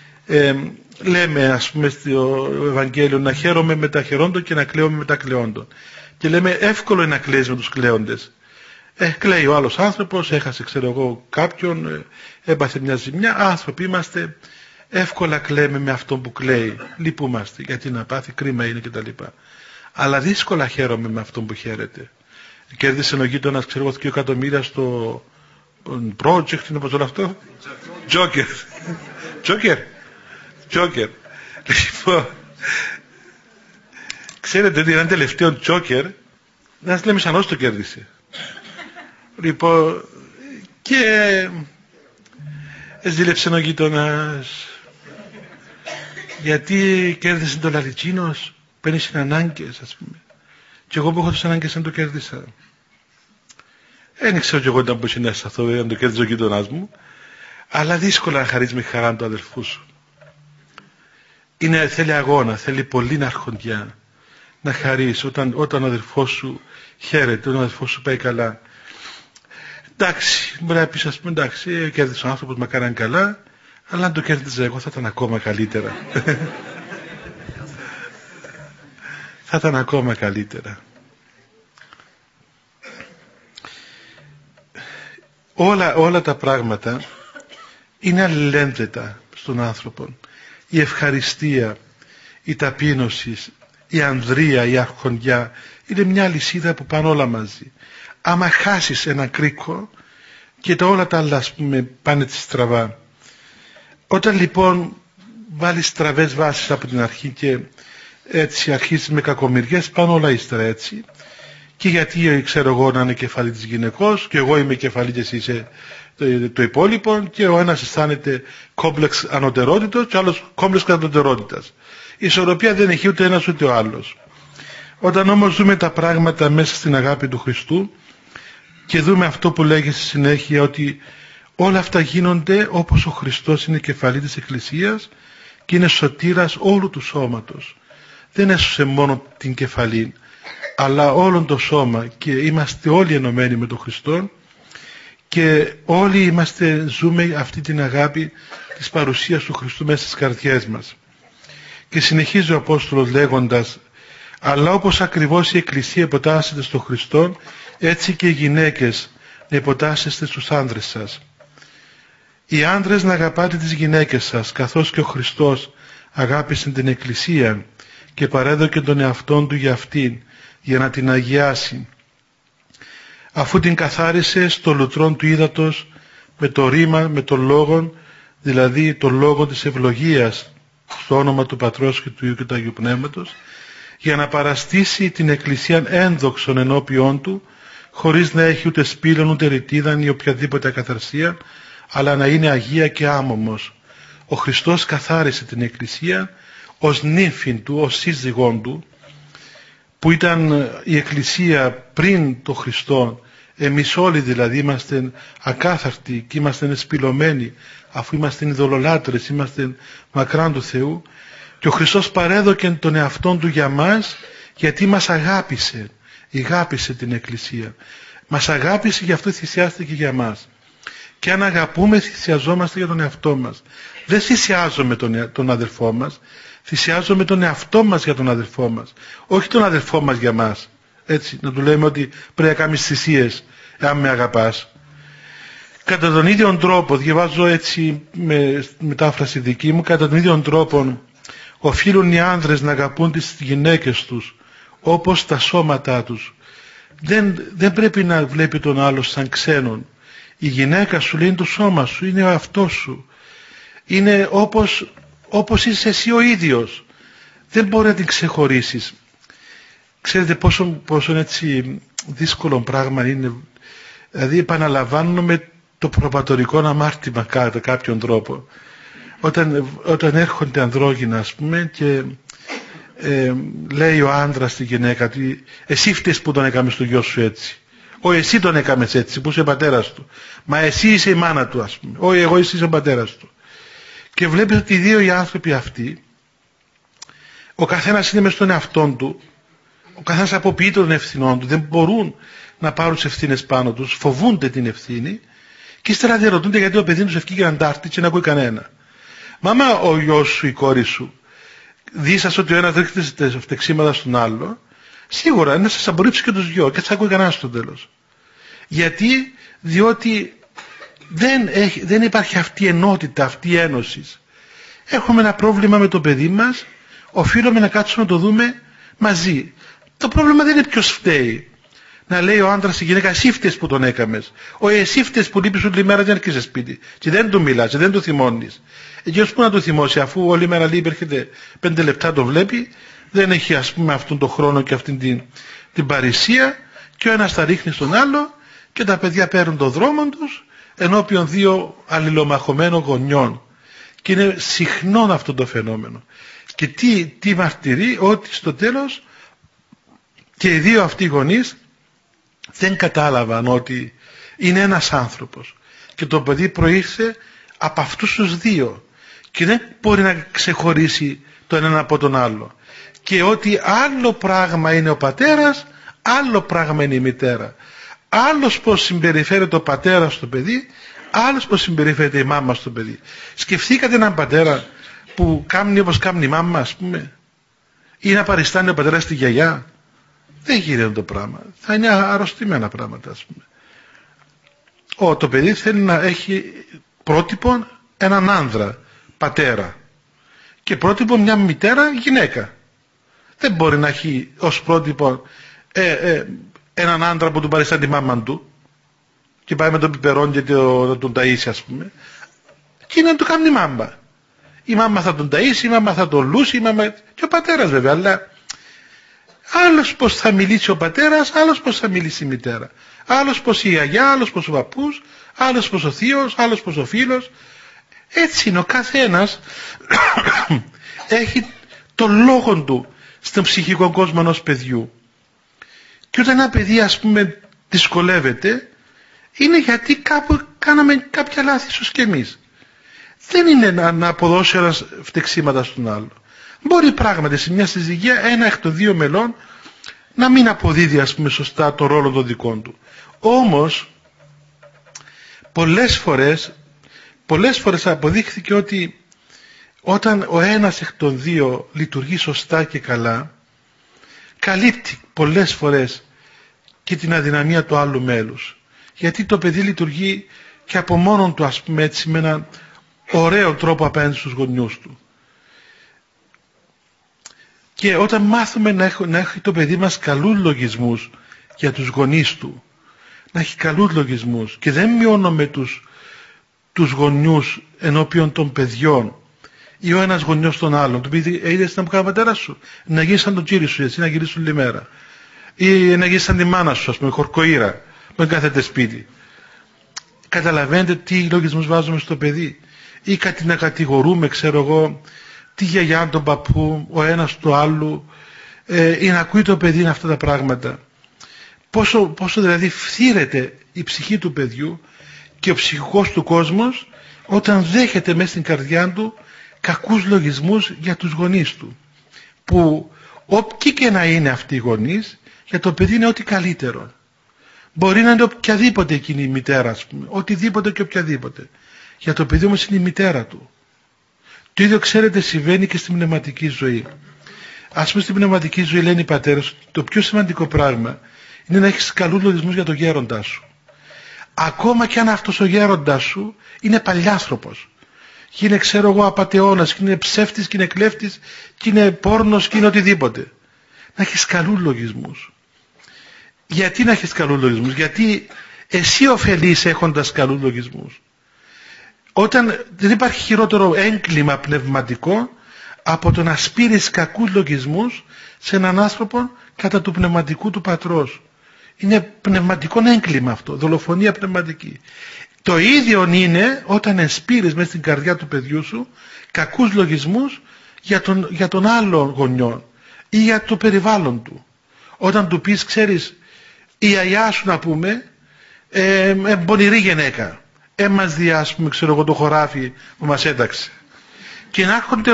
λέμε, ας πούμε, στο Ευαγγέλιο, να χαίρομαι με τα χαιρόντων και να κλαίω με τα κλαιόντων. Και λέμε εύκολο είναι να κλαίεις με τους κλαίοντες. Κλαίει ο άλλος άνθρωπος, έχασε, ξέρω εγώ, κάποιον, έπαθε μια ζημιά. Άνθρωποι είμαστε, εύκολα κλαίμε με αυτόν που κλαίει. Λυπούμαστε γιατί να πάθει, κρίμα είναι κτλ. Αλλά δύσκολα χαίρομαι με αυτόν που χαίρεται. Κέρδισε ο γείτονας, ξέρω εγώ, 2 εκατομμύρια στο project, είναι όπως όλο αυτό. Τζόκερ. Λοιπόν, ξέρετε ότι έναν τελευταίο τζόκερ, να λέμε σαν όσο το κέρδισε. Λοιπόν, και ζήλεψε ο γείτονας γιατί κέρδισε τον Λαριτσίνος, παίρνει ανάγκες, ας πούμε, και εγώ που έχω τις ανάγκες δεν το κέρδισα. Δεν ξέρω κι εγώ ήταν πως είναι αυτό, αν το κέρδισε ο γείτονας μου, αλλά δύσκολα να χαρείς με χαρά του αδελφού σου. Θέλει αγώνα, θέλει πολύ αρχοντιά να χαρείς όταν ο αδελφός σου χαίρεται, όταν ο αδελφός σου πάει καλά. Εντάξει, μπορεί να πεις, ας πούμε, εντάξει, κέρδισε ο άνθρωπος, με κάναν καλά, αλλά αν το κέρδιζα εγώ θα ήταν ακόμα καλύτερα. Θα ήταν ακόμα καλύτερα. Όλα τα πράγματα είναι αλληλένδετα στον άνθρωπο. Η ευχαριστία, η ταπείνωση, η ανδρεία, η αρχοντιά είναι μια λυσίδα που πάνε όλα μαζί. Άμα χάσεις ένα κρίκο και όλα τα άλλα πάνε τη στραβά. Όταν λοιπόν βάλεις στραβές βάσεις από την αρχή και έτσι αρχίζεις με κακομοιριές, πάνε όλα ύστερα έτσι. Και γιατί ξέρω εγώ να είναι κεφαλή της γυναικός και εγώ είμαι κεφαλή και εσύ είσαι το υπόλοιπο, και ο ένας αισθάνεται κόμπλεξ ανωτερότητος και ο άλλος κόμπλεξ κατωτερότητας. Η ισορροπία δεν έχει ούτε ένας ούτε ο άλλος. Όταν όμως δούμε τα πράγματα μέσα στην αγάπη του Χριστού και δούμε αυτό που λέγει στη συνέχεια, ότι όλα αυτά γίνονται όπως ο Χριστός είναι κεφαλή της Εκκλησίας και είναι σωτήρας όλου του σώματος. Δεν έσωσε μόνο την κεφαλή, αλλά όλο το σώμα, και είμαστε όλοι ενωμένοι με τον Χριστό και όλοι ζούμε αυτή την αγάπη της παρουσίας του Χριστού μέσα στις καρδιές μας. Και συνεχίζει ο Απόστολος λέγοντας, αλλά όπως ακριβώς η Εκκλησία υποτάσσεται στον Χριστό, έτσι και οι γυναίκες να υποτάσσεστε στους άνδρες σας. Οι άνδρες να αγαπάτε τις γυναίκες σας, καθώς και ο Χριστός αγάπησε την Εκκλησία και παρέδωκε τον εαυτόν του για αυτήν, για να την αγιάσει, αφού την καθάρισε στο λουτρόν του ύδατος με το ρήμα, με τον λόγο, δηλαδή τον λόγο της ευλογίας, στο όνομα του Πατρός και του Υιού και του Αγίου Πνεύματος, για να παραστήσει την Εκκλησία ένδοξον ενώπιόν του, χωρίς να έχει ούτε σπήλων ούτε ρητίδαν ή οποιαδήποτε ακαθαρσία, αλλά να είναι αγία και άμωμος. Ο Χριστός καθάρισε την Εκκλησία ως νύμφην του, ως σύζυγόν του, που ήταν η Εκκλησία πριν το Χριστό. Εμείς όλοι δηλαδή είμαστε ακάθαρτοι και είμαστε εσπηλωμένοι, αφού είμαστε ειδωλολάτρες, είμαστε μακράν του Θεού, και ο Χριστός παρέδωκε τον εαυτόν του για μας, γιατί μας αγάπησε. Αγάπησε την Εκκλησία, μας αγάπησε, γι' αυτό θυσιάστηκε για μας. Και αν αγαπούμε, θυσιαζόμαστε για τον εαυτό μας. Δεν θυσιάζουμε τον αδελφό μας, θυσιάζουμε τον εαυτό μας για τον αδελφό μας, όχι τον αδελφό μας για μας. Έτσι, να του λέμε ότι πρέπει να κάνεις θυσίες εάν με αγαπάς. Κατά τον ίδιο τρόπο, διαβάζω έτσι με μετάφραση δική μου, κατά τον ίδιο τρόπο οφείλουν οι άνδρες να αγαπούν τις γυναίκες τους όπως τα σώματά τους. Δεν πρέπει να βλέπει τον άλλο σαν ξένον. Η γυναίκα σου λέει το σώμα σου, είναι ο εαυτός σου. Είναι όπως είσαι εσύ ο ίδιος. Δεν μπορεί να την ξεχωρίσεις. Ξέρετε πόσο έτσι δύσκολο πράγμα είναι. Δηλαδή επαναλαμβάνουμε το προπατορικό αμάρτημα κατά κάποιον τρόπο. Όταν έρχονται ανδρόγυνα, ας πούμε, και λέει ο άντρας στη γυναίκα ότι εσύ φταίς που τον έκαμε στο γιο σου έτσι. Όχι, εσύ τον έκαμες έτσι που είσαι πατέρας του. Μα εσύ είσαι η μάνα του, ας πούμε. Όχι, εγώ είσαι ο πατέρας του. Και βλέπεις ότι οι δύο οι άνθρωποι αυτοί, ο καθένας είναι μες στον εαυτόν του, ο καθένας αποποιεί των ευθυνών του, δεν μπορούν να πάρουν τις ευθύνες πάνω τους, φοβούνται την ευθύνη και ύστερα διαρωτούνται γιατί ο παιδί τους ευκήγε αντάρτη και δεν ακούει κανένα. Μάμα, ο γιος σου, η κόρη σου, δει σας ότι ο ένας ρίχνεται φτεξίματα στον άλλο, σίγουρα είναι να σας απορρίψει και τους δυο και θα ακούει κανένα στο τέλος. Γιατί, διότι δεν υπάρχει αυτή η ενότητα, αυτή η ένωση. Έχουμε ένα πρόβλημα με το παιδί μας, οφείλουμε να κάτσουμε να το δούμε μαζί. Το πρόβλημα δεν είναι ποιος φταίει. Να λέει ο άντρας στη γυναίκα, εσύ φταίς που τον έκαμες. Όχι, εσύ φταίς που λείπεις όλη μέρα και έρχεσαι σπίτι. Και δεν του μιλάς, και δεν του θυμώνεις. Εκείνος που να του θυμώσει, αφού όλη μέρα λείπει, έρχεται 5 λεπτά το βλέπει, δεν έχει ας πούμε αυτόν τον χρόνο και αυτήν την παρησία, και ο ένας τα ρίχνει στον άλλο και τα παιδιά παίρνουν τον δρόμο τους ενώπιον δύο αλληλομαχωμένων γονιών. Και είναι συχνό αυτό το φαινόμενο. Και τι μαρτυρεί, ότι στο τέλος και οι δύο αυτοί γονείς δεν κατάλαβαν ότι είναι ένας άνθρωπος και το παιδί προήρθε από αυτούς τους δύο και δεν μπορεί να ξεχωρίσει τον ένα από τον άλλο, και ότι άλλο πράγμα είναι ο πατέρας, άλλο πράγμα είναι η μητέρα. Άλλος πως συμπεριφέρεται ο πατέρας στο παιδί, άλλος πως συμπεριφέρεται η μάμα στο παιδί. Σκεφτήκατε έναν πατέρα που κάνει όπως κάνει η μάμα, ας πούμε, ή να παριστάνει ο πατέρας στη γιαγιά? Δεν γίνεται το πράγμα. Θα είναι αρρωστημένα πράγματα, ας πούμε. Το παιδί θέλει να έχει πρότυπο έναν άνδρα, πατέρα, και πρότυπο μια μητέρα, γυναίκα. Δεν μπορεί να έχει ως πρότυπο έναν άντρα που του πάρει σαν τη μάμα του και πάει με τον πιπερόν και να τον ταΐσει, ας πούμε, και να του κάνει μάμπα. Η μάμα θα τον ταΐσει, η μάμα θα τον λούσει, και ο πατέρας βέβαια, αλλά άλλος πως θα μιλήσει ο πατέρας, άλλος πως θα μιλήσει η μητέρα, άλλος πως η γιαγιά, άλλος πως ο παππούς, άλλος πως ο θείος, άλλος πως ο φίλος. Έτσι είναι, ο καθένας έχει τον λόγο του στον ψυχικό κόσμο ενός παιδιού. Και όταν ένα παιδί, ας πούμε, δυσκολεύεται, είναι γιατί κάπου κάναμε κάποια λάθη, ίσως και εμείς. Δεν είναι να αποδώσει ένας φτεξίματα στον άλλο. Μπορεί πράγματι σε μια συζυγία ένα εκ των δύο μελών να μην αποδίδει, ας πούμε, σωστά το ρόλο των δικών του. Όμως πολλές φορές αποδείχθηκε ότι όταν ο ένας εκ των δύο λειτουργεί σωστά και καλά, καλύπτει πολλές φορές και την αδυναμία του άλλου μέλους. Γιατί το παιδί λειτουργεί και από μόνον του, ας πούμε έτσι, με έναν ωραίο τρόπο απέναντι στους γονιούς του. Και όταν μάθουμε να έχει το παιδί μας καλούς λογισμούς για τους γονείς του, να έχει καλούς λογισμούς, και δεν μειώνουμε τους γονιούς ενώπιον των παιδιών, ή ο ένας γονιός τον άλλον, του πει είδες να μου κάνει ο πατέρας σου, να γίνεις σαν τον κύριο σου, έτσι, να γυρίσει όλη μέρα, ή να γίνεις σαν τη μάνα σου, ας πούμε, χορκοήρα, που κάθεται σπίτι. Καταλαβαίνετε τι λογισμούς βάζουμε στο παιδί, ή κάτι να κατηγορούμε, ξέρω εγώ, τη γιαγιά, τον παππού, ο ένας του άλλου, ή να ακούει το παιδί αυτά τα πράγματα. Πόσο δηλαδή φθήρεται η ψυχή του παιδιού και ο ψυχικός του κόσμος όταν δέχεται μέσα στην καρδιά του κακούς λογισμούς για τους γονείς του, που όποιοι και να είναι αυτοί οι γονείς, για το παιδί είναι ό,τι καλύτερο. Μπορεί να είναι οποιαδήποτε εκείνη η μητέρα, ας πούμε, οτιδήποτε και οποιαδήποτε. Για το παιδί όμως είναι η μητέρα του. Το ίδιο, ξέρετε, συμβαίνει και στην πνευματική ζωή. Ας πούμε, στην πνευματική ζωή λένε οι πατέρες, το πιο σημαντικό πράγμα είναι να έχεις καλούς λογισμούς για τον γέροντά σου. Ακόμα και αν αυτός ο γέροντάς σου είναι παλιάνθρωπος, και είναι, ξέρω εγώ, απατεώνας, και είναι ψεύτης, και είναι κλέφτης, και είναι πόρνος, και είναι οτιδήποτε. Να έχεις καλούς λογισμούς. Γιατί να έχεις καλούς λογισμούς? Γιατί εσύ ωφελείς έχοντας καλούς λογισμούς. Όταν δεν υπάρχει χειρότερο έγκλημα πνευματικό από το να σπείρεις κακούς λογισμούς σε έναν άνθρωπο κατά του πνευματικού του πατρός. Είναι πνευματικό έγκλημα αυτό, δολοφονία πνευματική. Το ίδιο είναι όταν ενσπείρεις μέσα στην καρδιά του παιδιού σου κακούς λογισμούς για τον άλλον γονιό ή για το περιβάλλον του. Όταν του πεις, ξέρεις, η γιαγιά σου, να πούμε, πονηρή γυναίκα, μας δει, ας πούμε, ξέρω εγώ, το χωράφι που μας έταξε, και να έρχονται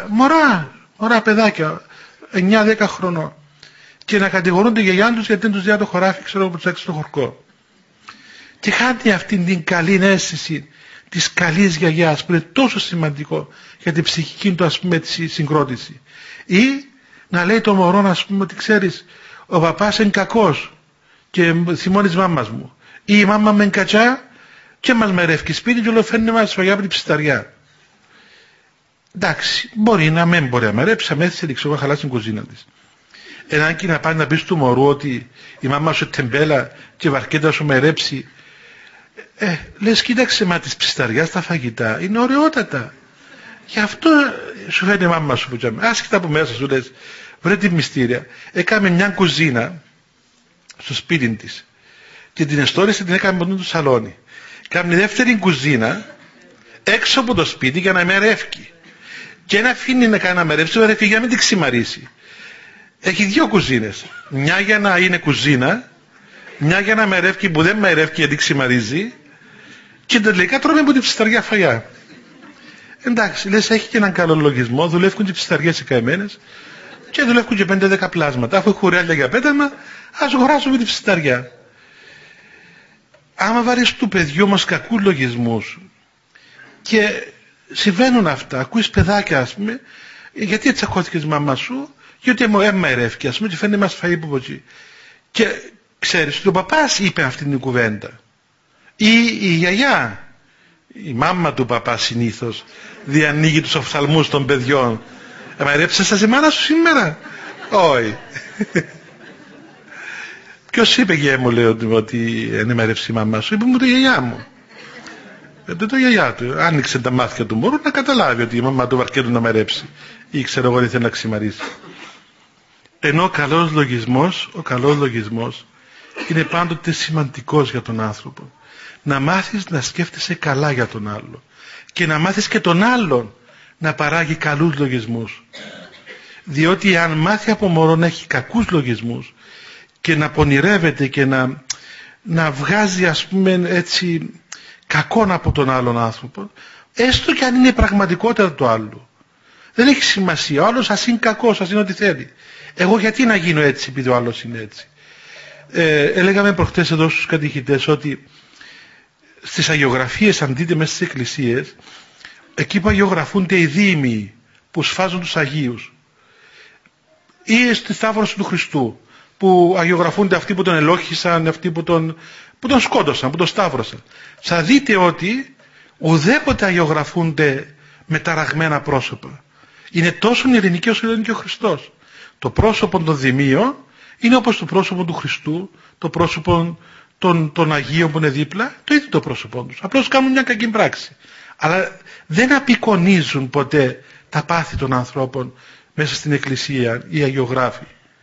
μωρά παιδάκια 9-10 χρονών και να κατηγορούν τη γιαγιά τους γιατί δεν τους δει το χωράφι, ξέρω εγώ, που τους έξω στο χορκό, και χάνει αυτήν την καλή αίσθηση της καλής γιαγιάς που είναι τόσο σημαντικό για την ψυχική του, ας πούμε, συγκρότηση. Ή να λέει το μωρό, ας πούμε, ότι ξέρεις, ο παπάς είναι κακός και θυμώνει της μάμας μου, ή η μάμα με κατσά και μας μερεύει σπίτι και όλο φέρνει μας σφαγιά από την ψισταριά. Εντάξει, μπορεί να μην μπορεί να μερέψει, αμέθησε τη ξέρω, χαλάσει την κουζίνα της. Εάν και να πάει να πεις του μωρού ότι η μάμα σου τεμπέλα και βαρκέτα σου μερέψει, λες, κοίταξε, μα της ψισταριάς τα φαγητά είναι ωραιότατα. Γι' αυτό σου φέρνει η μάμα σου που τσάμε. Άσχετα από μέσα σου λες, βρε τη μυστήρια. Έκαμε μια κουζίνα στο σπίτι της και την εστόρισε, την έκαμε από το σαλόνι. Κάμνει δεύτερη κουζίνα έξω από το σπίτι για να μερεύει. Και να αφήνει να κάνει να μερεύσει, μερεύει για να μην την ξημαρίσει. Έχει δύο κουζίνες. Μια για να είναι κουζίνα, μια για να μερεύει που δεν μερεύει γιατί ξημαρίζει, και τελικά τρώμε από την ψισταριά φαγιά. Εντάξει, λες, έχει και έναν καλό λογισμό, δουλεύουν και ψισταριές οι καημένες και δουλεύουν και 5-10 πλάσματα. Αφού έχουν ρεάλια για πέταμα, ας αγοράσουμε την ψισταριά. Άμα βάρεις του παιδιού μας κακούς λογισμούς, και συμβαίνουν αυτά, ακούεις παιδάκια, ας πούμε, γιατί τσακώθηκες μαμά σου, γιατί έμμερευκε, ας πούμε, και φέρνει μας φαΐ από εκεί. Και ξέρεις, ο παπάς είπε αυτήν την κουβέντα, ή η γιαγιά, Η μάμα του παπά συνήθως διανοίγει τους οφθαλμούς των παιδιών. Μαρέψες σας η μάνα σου σήμερα? Όχι. Ποιος είπε γε μου, λέει, ότι ενημέρευσε η μαμά σου? Είπε μου το γιαγιά μου. Το γιαγιά του άνοιξε τα μάτια του μωρού να καταλάβει ότι η μαμά του βαρκέτου να μερέψει ή ξέρω εγώ δεν θέλει να ξημαρίσει. Ενώ ο καλός λογισμός είναι πάντοτε σημαντικός για τον άνθρωπο. Να μάθεις να σκέφτεσαι καλά για τον άλλο και να μάθεις και τον άλλον να παράγει καλούς λογισμούς. Διότι αν μάθει από μωρό να έχει κακούς λογισμούς και να πονηρεύεται και να βγάζει ας πούμε έτσι κακόν από τον άλλον άνθρωπο, έστω και αν είναι η πραγματικότητα του άλλου, δεν έχει σημασία. Ο άλλος ας είναι κακός, ας είναι ό,τι θέλει. Εγώ γιατί να γίνω έτσι επειδή ο άλλος είναι έτσι? Έλεγαμε προχτές εδώ στους κατηχητές ότι στις αγιογραφίες, αν δείτε μέσα στις εκκλησίες, εκεί που αγιογραφούνται οι δήμοι που σφάζουν τους Αγίους, ή στη Σταύρωση του Χριστού που αγιογραφούνται αυτοί που τον ελόχησαν, αυτοί που τον σκότωσαν, που τον σταύρωσαν, θα δείτε ότι ουδέποτε αγιογραφούνται με ταραγμένα πρόσωπα. Είναι τόσο ειρηνική όσο είναι και ο Χριστός. Το πρόσωπο των δημίων είναι όπως το πρόσωπο του Χριστού, το πρόσωπο των Αγίων που είναι δίπλα, το ίδιο το πρόσωπό τους. Απλώς κάνουν μια κακή πράξη. Αλλά δεν απεικονίζουν ποτέ τα πάθη των ανθρώπων μέσα στην εκκλησία οι αγιογράφοι.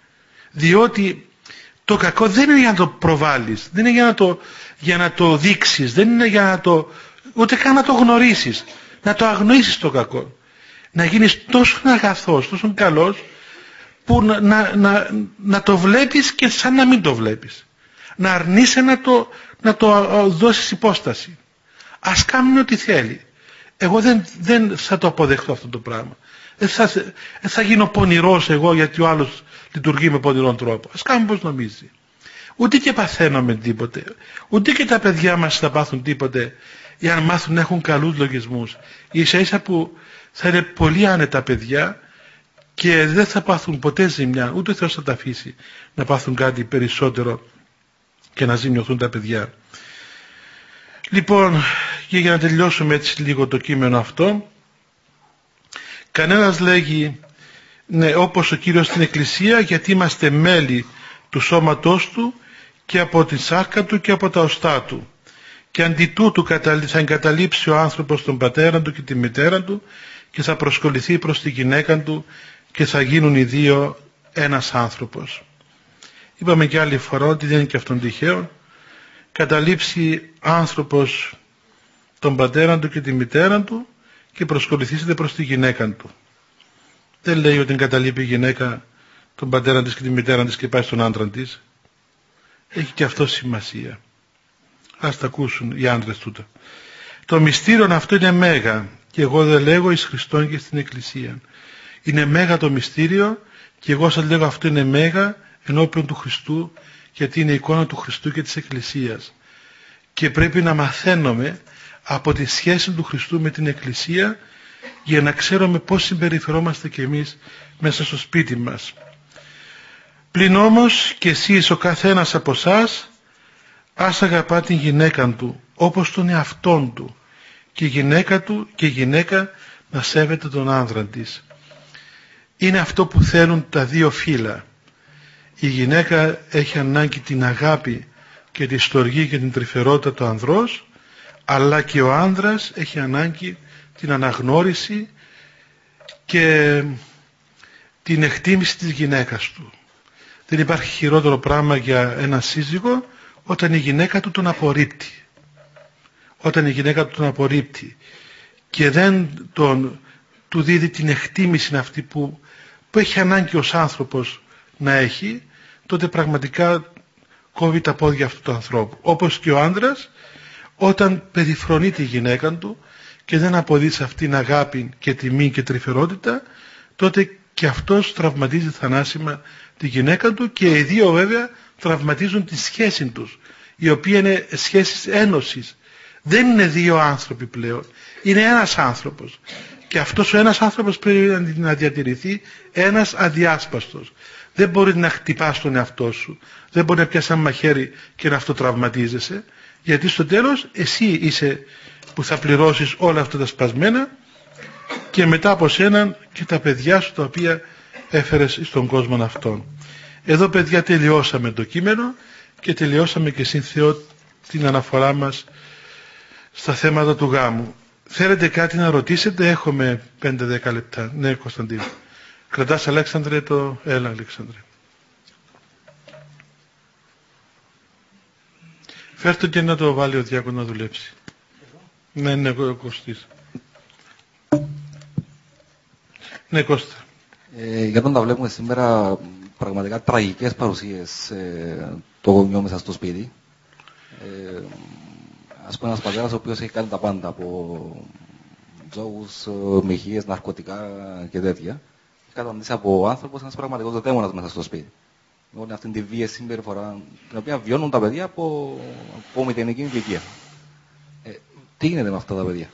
Διότι το κακό δεν είναι για να το προβάλλεις, δεν είναι για να το δείξεις, δεν είναι για να ούτε καν να το γνωρίσεις, να το αγνοήσεις το κακό. Να γίνεις τόσο αγαθός, τόσο καλός, που να το βλέπεις και σαν να μην το βλέπεις. Να αρνείσαι να το δώσεις υπόσταση. Ας κάνουν ό,τι θέλει. Εγώ δεν θα το αποδεχτώ αυτό το πράγμα. Δεν θα γίνω πονηρός εγώ γιατί ο άλλος λειτουργεί με πονηρόν τρόπο. Ας κάνουμε πως νομίζει. Ούτε και παθαίνουμε τίποτε. Ούτε και τα παιδιά μας θα πάθουν τίποτε για να μάθουν να έχουν καλούς λογισμούς. Ίσα ίσα που θα είναι πολύ άνετα παιδιά και δεν θα πάθουν ποτέ ζημιά. Ούτε ο Θεός θα τα αφήσει να πάθουν κάτι περισσότερο και να ζημιωθούν τα παιδιά. Λοιπόν, και για να τελειώσουμε έτσι λίγο το κείμενο αυτό, κανένας λέγει ναι, όπως ο Κύριος στην Εκκλησία, γιατί είμαστε μέλη του σώματός Του και από τη σάρκα Του και από τα οστά Του. Και αντί τούτου θα εγκαταλείψει ο άνθρωπος τον πατέρα του και τη μητέρα του και θα προσκοληθεί προς τη γυναίκα του και θα γίνουν οι δύο ένας άνθρωπος. Είπαμε και άλλη φορά ότι δεν είναι και αυτόν τυχαίο. Καταλείψει άνθρωπος τον πατέρα του και τη μητέρα του και προσκοληθήσετε προς τη γυναίκα του. Δεν λέει ότι εγκαταλείπει η γυναίκα τον πατέρα της και τη μητέρα της και πάει στον άντρα της. Έχει και αυτό σημασία. Ας τα ακούσουν οι άντρες τούτα. Το μυστήριο αυτό είναι μέγα και εγώ δεν λέγω εις Χριστόν και στην Εκκλησία. Είναι μέγα το μυστήριο και εγώ σας λέγω αυτό είναι μέγα ενώπιον του Χριστού, γιατί είναι εικόνα του Χριστού και της Εκκλησίας. Και πρέπει να μαθαίνουμε από τη σχέση του Χριστού με την Εκκλησία για να ξέρουμε πώς συμπεριφερόμαστε κι εμείς μέσα στο σπίτι μας. Πλην όμως και εσείς ο καθένας από εσάς ας αγαπά την γυναίκα του όπως τον εαυτόν του και η γυναίκα του και η γυναίκα να σέβεται τον άνδρα της. Είναι αυτό που θέλουν τα δύο φύλλα. Η γυναίκα έχει ανάγκη την αγάπη και τη στοργή και την τρυφερότητα του ανδρός, αλλά και ο άνδρας έχει ανάγκη την αναγνώριση και την εκτίμηση της γυναίκας του. Δεν υπάρχει χειρότερο πράγμα για ένα σύζυγο όταν η γυναίκα του τον απορρίπτει. Όταν η γυναίκα του τον απορρίπτει και δεν του δίδει την εκτίμηση αυτή που έχει ανάγκη ως άνθρωπος να έχει, τότε πραγματικά κόβει τα πόδια αυτού του ανθρώπου. Όπως και ο άνδρας όταν περιφρονεί τη γυναίκα του και δεν αποδίδει σε αυτήν αγάπη και τιμή και τρυφερότητα, τότε και αυτός τραυματίζει θανάσιμα τη γυναίκα του και οι δύο βέβαια τραυματίζουν τη σχέση τους, η οποία είναι σχέσεις ένωσης. Δεν είναι δύο άνθρωποι πλέον, είναι ένας άνθρωπος. Και αυτός ο ένας άνθρωπος πρέπει να διατηρηθεί ένας αδιάσπαστος. Δεν μπορεί να χτυπάς τον εαυτό σου. Δεν μπορεί να πιάσεις ένα μαχαίρι και να αυτοτραυματίζεσαι. Γιατί στο τέλος εσύ είσαι που θα πληρώσεις όλα αυτά τα σπασμένα και μετά από σένα και τα παιδιά σου τα οποία έφερες στον κόσμο αυτόν. Εδώ παιδιά τελειώσαμε το κείμενο και τελειώσαμε και συν Θεό την αναφορά μας στα θέματα του γάμου. Θέλετε κάτι να ρωτήσετε? Έχουμε 5-10 λεπτά. Ναι, Κωνσταντίνο. Κρατάς Αλέξανδρε το... Έλα Αλέξανδρε. Φέρτε και να το βάλει ο διάκονος να δουλέψει. Ναι, Κωστής. Ναι, Κώστα. Για τον τα βλέπουμε σήμερα πραγματικά τραγικές παρουσίες το γονιό μέσα στο σπίτι. Ας πούμε ένας πατέρας ο οποίος έχει κάνει τα πάντα από τζόγους, μοιχείες, ναρκωτικά και τέτοια. Έχει καταντήσει από άνθρωπος ένας πραγματικός δαίμονας μέσα στο σπίτι. Με όλη αυτή τη βία συμπεριφορά την οποία βιώνουν τα παιδιά από μηδενική ηλικία. Τι γίνεται με αυτά τα παιδιά?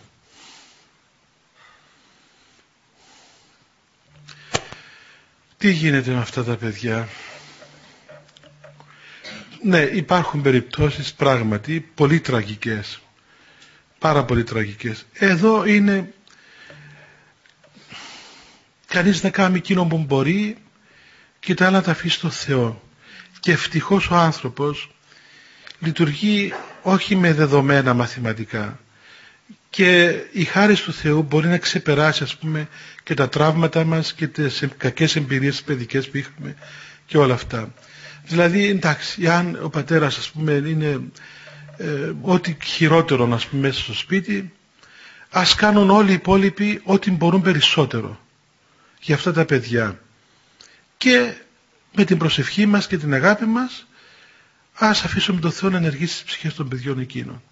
Τι γίνεται με αυτά τα παιδιά? Ναι, υπάρχουν περιπτώσεις πράγματι πολύ τραγικές. Πάρα πολύ τραγικές. Εδώ είναι κανείς να κάνει εκείνο που μπορεί και τα άλλα τα αφήσει στο Θεό. Και ευτυχώς ο άνθρωπος λειτουργεί όχι με δεδομένα μαθηματικά. Και η χάρη του Θεού μπορεί να ξεπεράσει, ας πούμε, και τα τραύματα μας και τις κακές εμπειρίες παιδικές που είχαμε και όλα αυτά. Δηλαδή, εντάξει, αν ο πατέρας, ας πούμε, είναι ό,τι χειρότερο, ας πούμε, μέσα στο σπίτι, ας κάνουν όλοι οι υπόλοιποι ό,τι μπορούν περισσότερο για αυτά τα παιδιά. Και με την προσευχή μας και την αγάπη μας, ας αφήσουμε τον Θεό να ενεργήσει στις ψυχές των παιδιών εκείνων.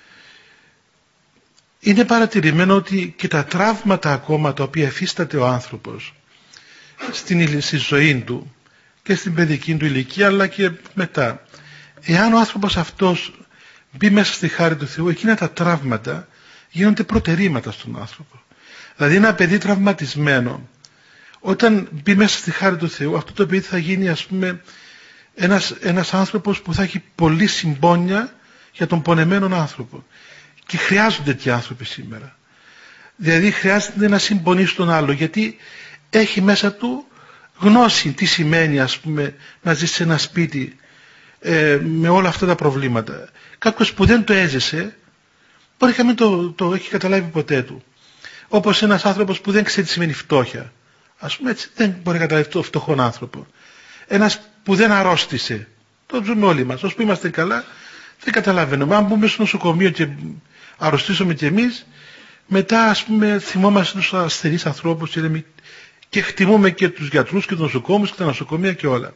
Είναι παρατηρημένο ότι και τα τραύματα ακόμα τα οποία εφίσταται ο άνθρωπος στη ζωή του και στην παιδική του ηλικία αλλά και μετά, εάν ο άνθρωπος αυτός μπει μέσα στη χάρη του Θεού, εκείνα τα τραύματα γίνονται προτερήματα στον άνθρωπο. Δηλαδή ένα παιδί τραυματισμένο, όταν μπει μέσα στη χάρη του Θεού, αυτό το παιδί θα γίνει, ας πούμε, ένας άνθρωπος που θα έχει πολλή συμπόνια για τον πονεμένο άνθρωπο. Και χρειάζονται τέτοιοι άνθρωποι σήμερα. Δηλαδή χρειάζεται να συμπονίσει τον άλλο, γιατί έχει μέσα του γνώση τι σημαίνει, ας πούμε, να ζήσει σε ένα σπίτι με όλα αυτά τα προβλήματα. Κάποιος που δεν το έζησε μπορεί να μην το έχει καταλάβει ποτέ του. Όπως ένας άνθρωπος που δεν ξέρει τι σημαίνει φτώχεια. Ας πούμε έτσι, δεν μπορεί να καταλάβει το φτωχόν άνθρωπο. Ένας που δεν αρρώστησε. Το ζούμε όλοι μας. Όσο που είμαστε καλά, δεν καταλαβαίνουμε. Αν μπούμε στο νοσοκομείο και αρρωστήσουμε κι εμείς, μετά, ας πούμε, θυμόμαστε τους ασθενείς ανθρώπους και χτιμούμε και τους γιατρούς και τους νοσοκόμους και τα νοσοκομεία και όλα.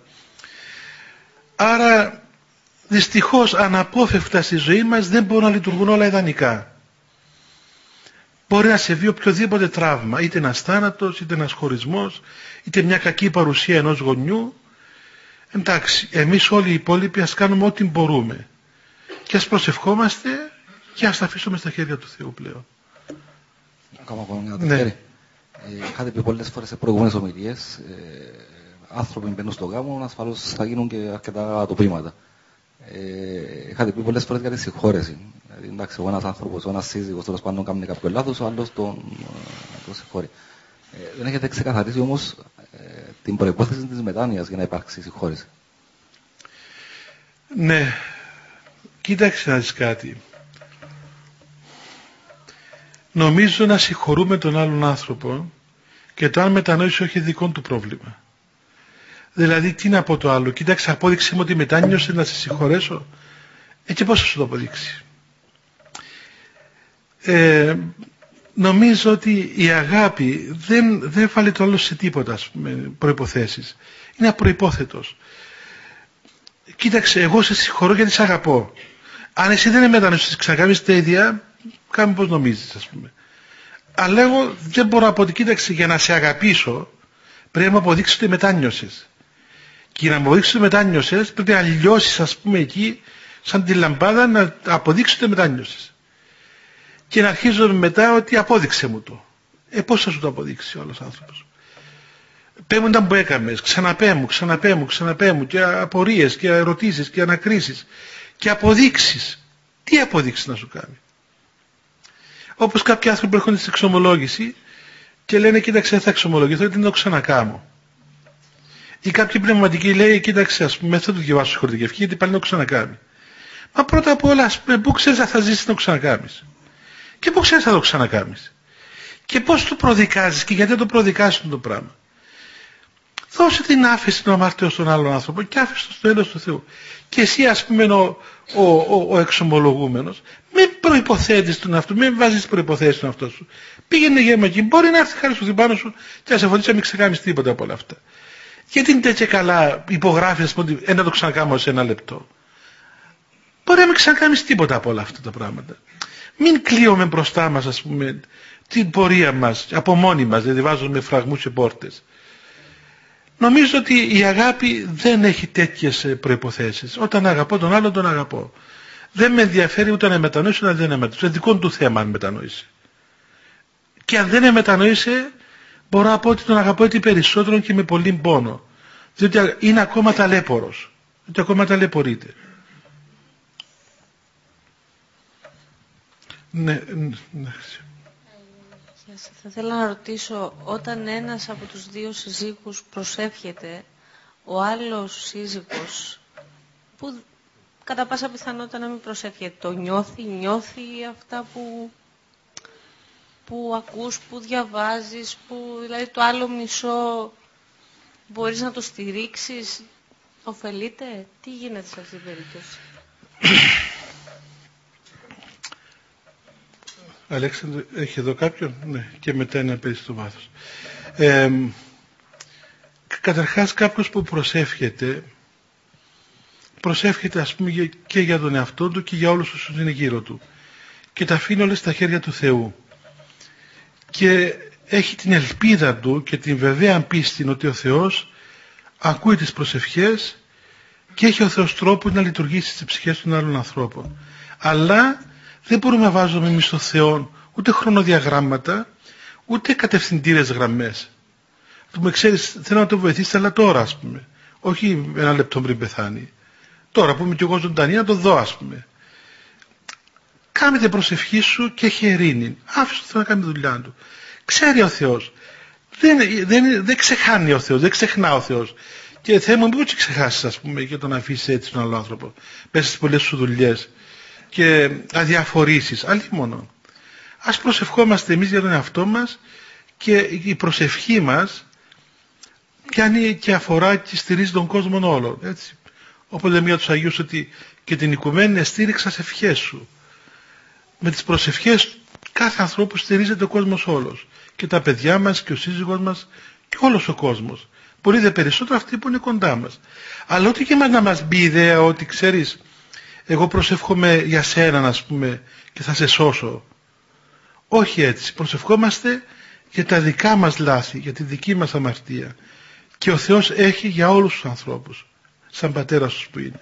Άρα, δυστυχώς, αναπόφευκτα στη ζωή μας δεν μπορούν να λειτουργούν όλα ιδανικά. Μπορεί να σε βγει οποιοδήποτε τραύμα, είτε ένας θάνατος, είτε ένας χωρισμός, είτε μια κακή παρουσία ενός γονιού. Εντάξει, εμείς όλοι οι υπόλοιποι ας κάνουμε ό,τι μπορούμε και ας προσευχόμαστε και ας τα αφήσουμε στα χέρια του Θεού πλέον. Ακόμα ναι. Είχατε πει πολλές φορές σε προηγούμενες ομιλίες, άνθρωποι μπαίνουν στο γάμο, ασφαλώς θα γίνουν και αρκετά ατοπήματα. Είχατε πει πολλές φορές για τη συγχώρεση. Δηλαδή, εντάξει, ο ένας άνθρωπος, ο ένας σύζυγος, τέλος πάντων κάνει κάποιο λάθος, ο άλλος τον συγχωρεί. Δεν έχετε ξεκαθαρίσει όμως την προϋπόθεση της μετάνοιας για να υπάρξει συγχώρεση. Ναι, κοίταξε να δεις κάτι. Νομίζω να συγχωρούμε τον άλλον άνθρωπο και το αν μετανόησε όχι δικό του πρόβλημα. Δηλαδή τι να πω το άλλο, κοίταξε απόδειξε μου ότι μετάνιωσε να σε συγχωρέσω. Και πώς θα σου το αποδείξει? Νομίζω ότι η αγάπη δεν βάλει το άλλο σε τίποτα, ας πούμε, προϋποθέσεις. Είναι απροϋπόθετος. Κοίταξε, εγώ σε συγχωρώ γιατί σε αγαπώ. Αν εσύ δεν μετανόησες, ξανακάμεις τα ίδια, κάμε πώς νομίζεις, ας πούμε. Αλλά εγώ δεν μπορώ να πω ότι κοίταξε, για να σε αγαπήσω πρέπει να μου αποδείξεις ότι μετάνιωσες. Και για να μου αποδείξεις ότι μετάνιωσες πρέπει να λιώσεις, ας πούμε, εκεί σαν τη λαμπάδα να αποδείξεις ότι μετάνιωσες. Και να αρχίζω μετά ότι απόδειξε μου το. Πώς θα σου το αποδείξει ο άλλος άνθρωπος? Πέμουν τα που έκαμες, ξαναπέμουν και απορίες και ερωτήσεις και ανακρίσεις και αποδείξεις. Τι αποδείξεις να σου κάνει? Όπως κάποιοι άνθρωποι έρχονται στην εξομολόγηση και λένε κοίταξε θα εξομολογηθώ γιατί δεν το ξανακάμω. Ή κάποιοι πνευματικοί λέει κοίταξε ας πούμε θα του διαβάσω συγχωρητική ευχή γιατί πάλι να το ξανακάνει. Μα πρώτα απ' όλα ας πούμε πού ξέρεις θα ζήσεις να το ξανακάμεις? Και πού ξέρεις θα το ξανακάμεις? Και πώς το προδικάζεις και γιατί το προδικάζεις το πράγμα? Δώσε την άφεση των αμαρτιών στον άλλον άνθρωπο και άφησε το στο έλεος του Θεού. Και εσύ ας πούμε ο εξομολογούμενος μην προϋποθέτεις τον εαυτό, μην βάζεις προϋποθέσεις στον εαυτό σου. Πήγαινε γεύμα εκεί, μπορεί να έρθει χάρη σου πάνω σου και να σε φωτίσει να μην ξεκάνεις τίποτα από όλα αυτά. Γιατί είναι τέτοια καλά υπογράφεις ότι να το ξανακάμω σε ένα λεπτό? Μπορεί να μην ξανακάμεις τίποτα από όλα αυτά τα πράγματα. Μην κλείουμε μπροστά μας ας πούμε την πορεία μας από μόνοι μας, δηλαδή βάζουμε φραγμούς και πόρτες. Νομίζω ότι η αγάπη δεν έχει τέτοιες προϋποθέσεις. Όταν αγαπώ τον άλλον τον αγαπώ. Δεν με ενδιαφέρει ούτε να μετανοήσει ούτε να δεν μετανοήσει. Είναι δικό του θέμα αν μετανοήσει. Και αν δεν μετανοήσει μπορώ να πω ότι τον αγαπώ έτσι περισσότερο και με πολύ πόνο. Διότι είναι ακόμα ταλέπορος. Διότι ακόμα ταλαιπωρείται. Ναι. Θα ήθελα να ρωτήσω, όταν ένας από τους δύο συζύγους προσεύχεται, ο άλλος σύζυγος, που κατά πάσα πιθανότητα να μην προσεύχεται, το νιώθει αυτά που ακούς, που διαβάζεις, δηλαδή το άλλο μισό μπορείς να το στηρίξεις, ωφελείται? Τι γίνεται σε αυτή την περίπτωση? Αλέξανδρο, έχει εδώ κάποιον? Ναι, και μετά ένα παιδί στο βάθος. Καταρχάς κάποιος που προσεύχεται ας πούμε και για τον εαυτό του και για όλους όσους είναι γύρω του και τα αφήνει όλες στα χέρια του Θεού και έχει την ελπίδα του και την βεβαία πίστη ότι ο Θεός ακούει τις προσευχές και έχει ο Θεός τρόπο να λειτουργήσει στις ψυχές των άλλων ανθρώπων. Αλλά δεν μπορούμε να βάζουμε εμείς στο Θεό ούτε χρονοδιαγράμματα ούτε κατευθυντήρες γραμμές. Του με ξέρεις, θέλω να το βοηθήσεις, αλλά τώρα ας πούμε. Όχι ένα λεπτό πριν πεθάνει. Τώρα που είμαι κι εγώ ζωντανή να το δω ας πούμε. Κάνε την προσευχή σου και έχει ειρήνη. Άφησε το Θεό να κάνει τη δουλειά του. Ξέρει ο Θεός. Δεν ξεχάνει ο Θεός, δεν ξεχνά ο Θεός. Και Θεέ μου, μην ξεχάσεις ας πούμε και τον αφήσεις έτσι τον άλλο άνθρωπο. Μέσα στις πολλές σου δουλειές και αδιαφορήσεις. Αλλήμωνο. Ας προσευχόμαστε εμείς για τον εαυτό μας και η προσευχή μας πιάνει και αφορά και στηρίζει τον κόσμο όλο. Έτσι. Όπως λέμε για τους Αγίους ότι και την οικουμένη εστήριξα σε ευχές σου. Με τις προσευχές κάθε ανθρώπου στηρίζεται ο κόσμος όλος. Και τα παιδιά μας και ο σύζυγός μας και όλος ο κόσμος. Πολύ δε περισσότερο αυτοί που είναι κοντά μας. Αλλά ό,τι και να μας μπει η ιδέα ότι ξέρεις εγώ προσεύχομαι για σένα ας πούμε και θα σε σώσω. Όχι έτσι. Προσευχόμαστε για τα δικά μας λάθη, για τη δική μας αμαρτία. Και ο Θεός έχει για όλους τους ανθρώπους. Σαν πατέρας τους που είναι.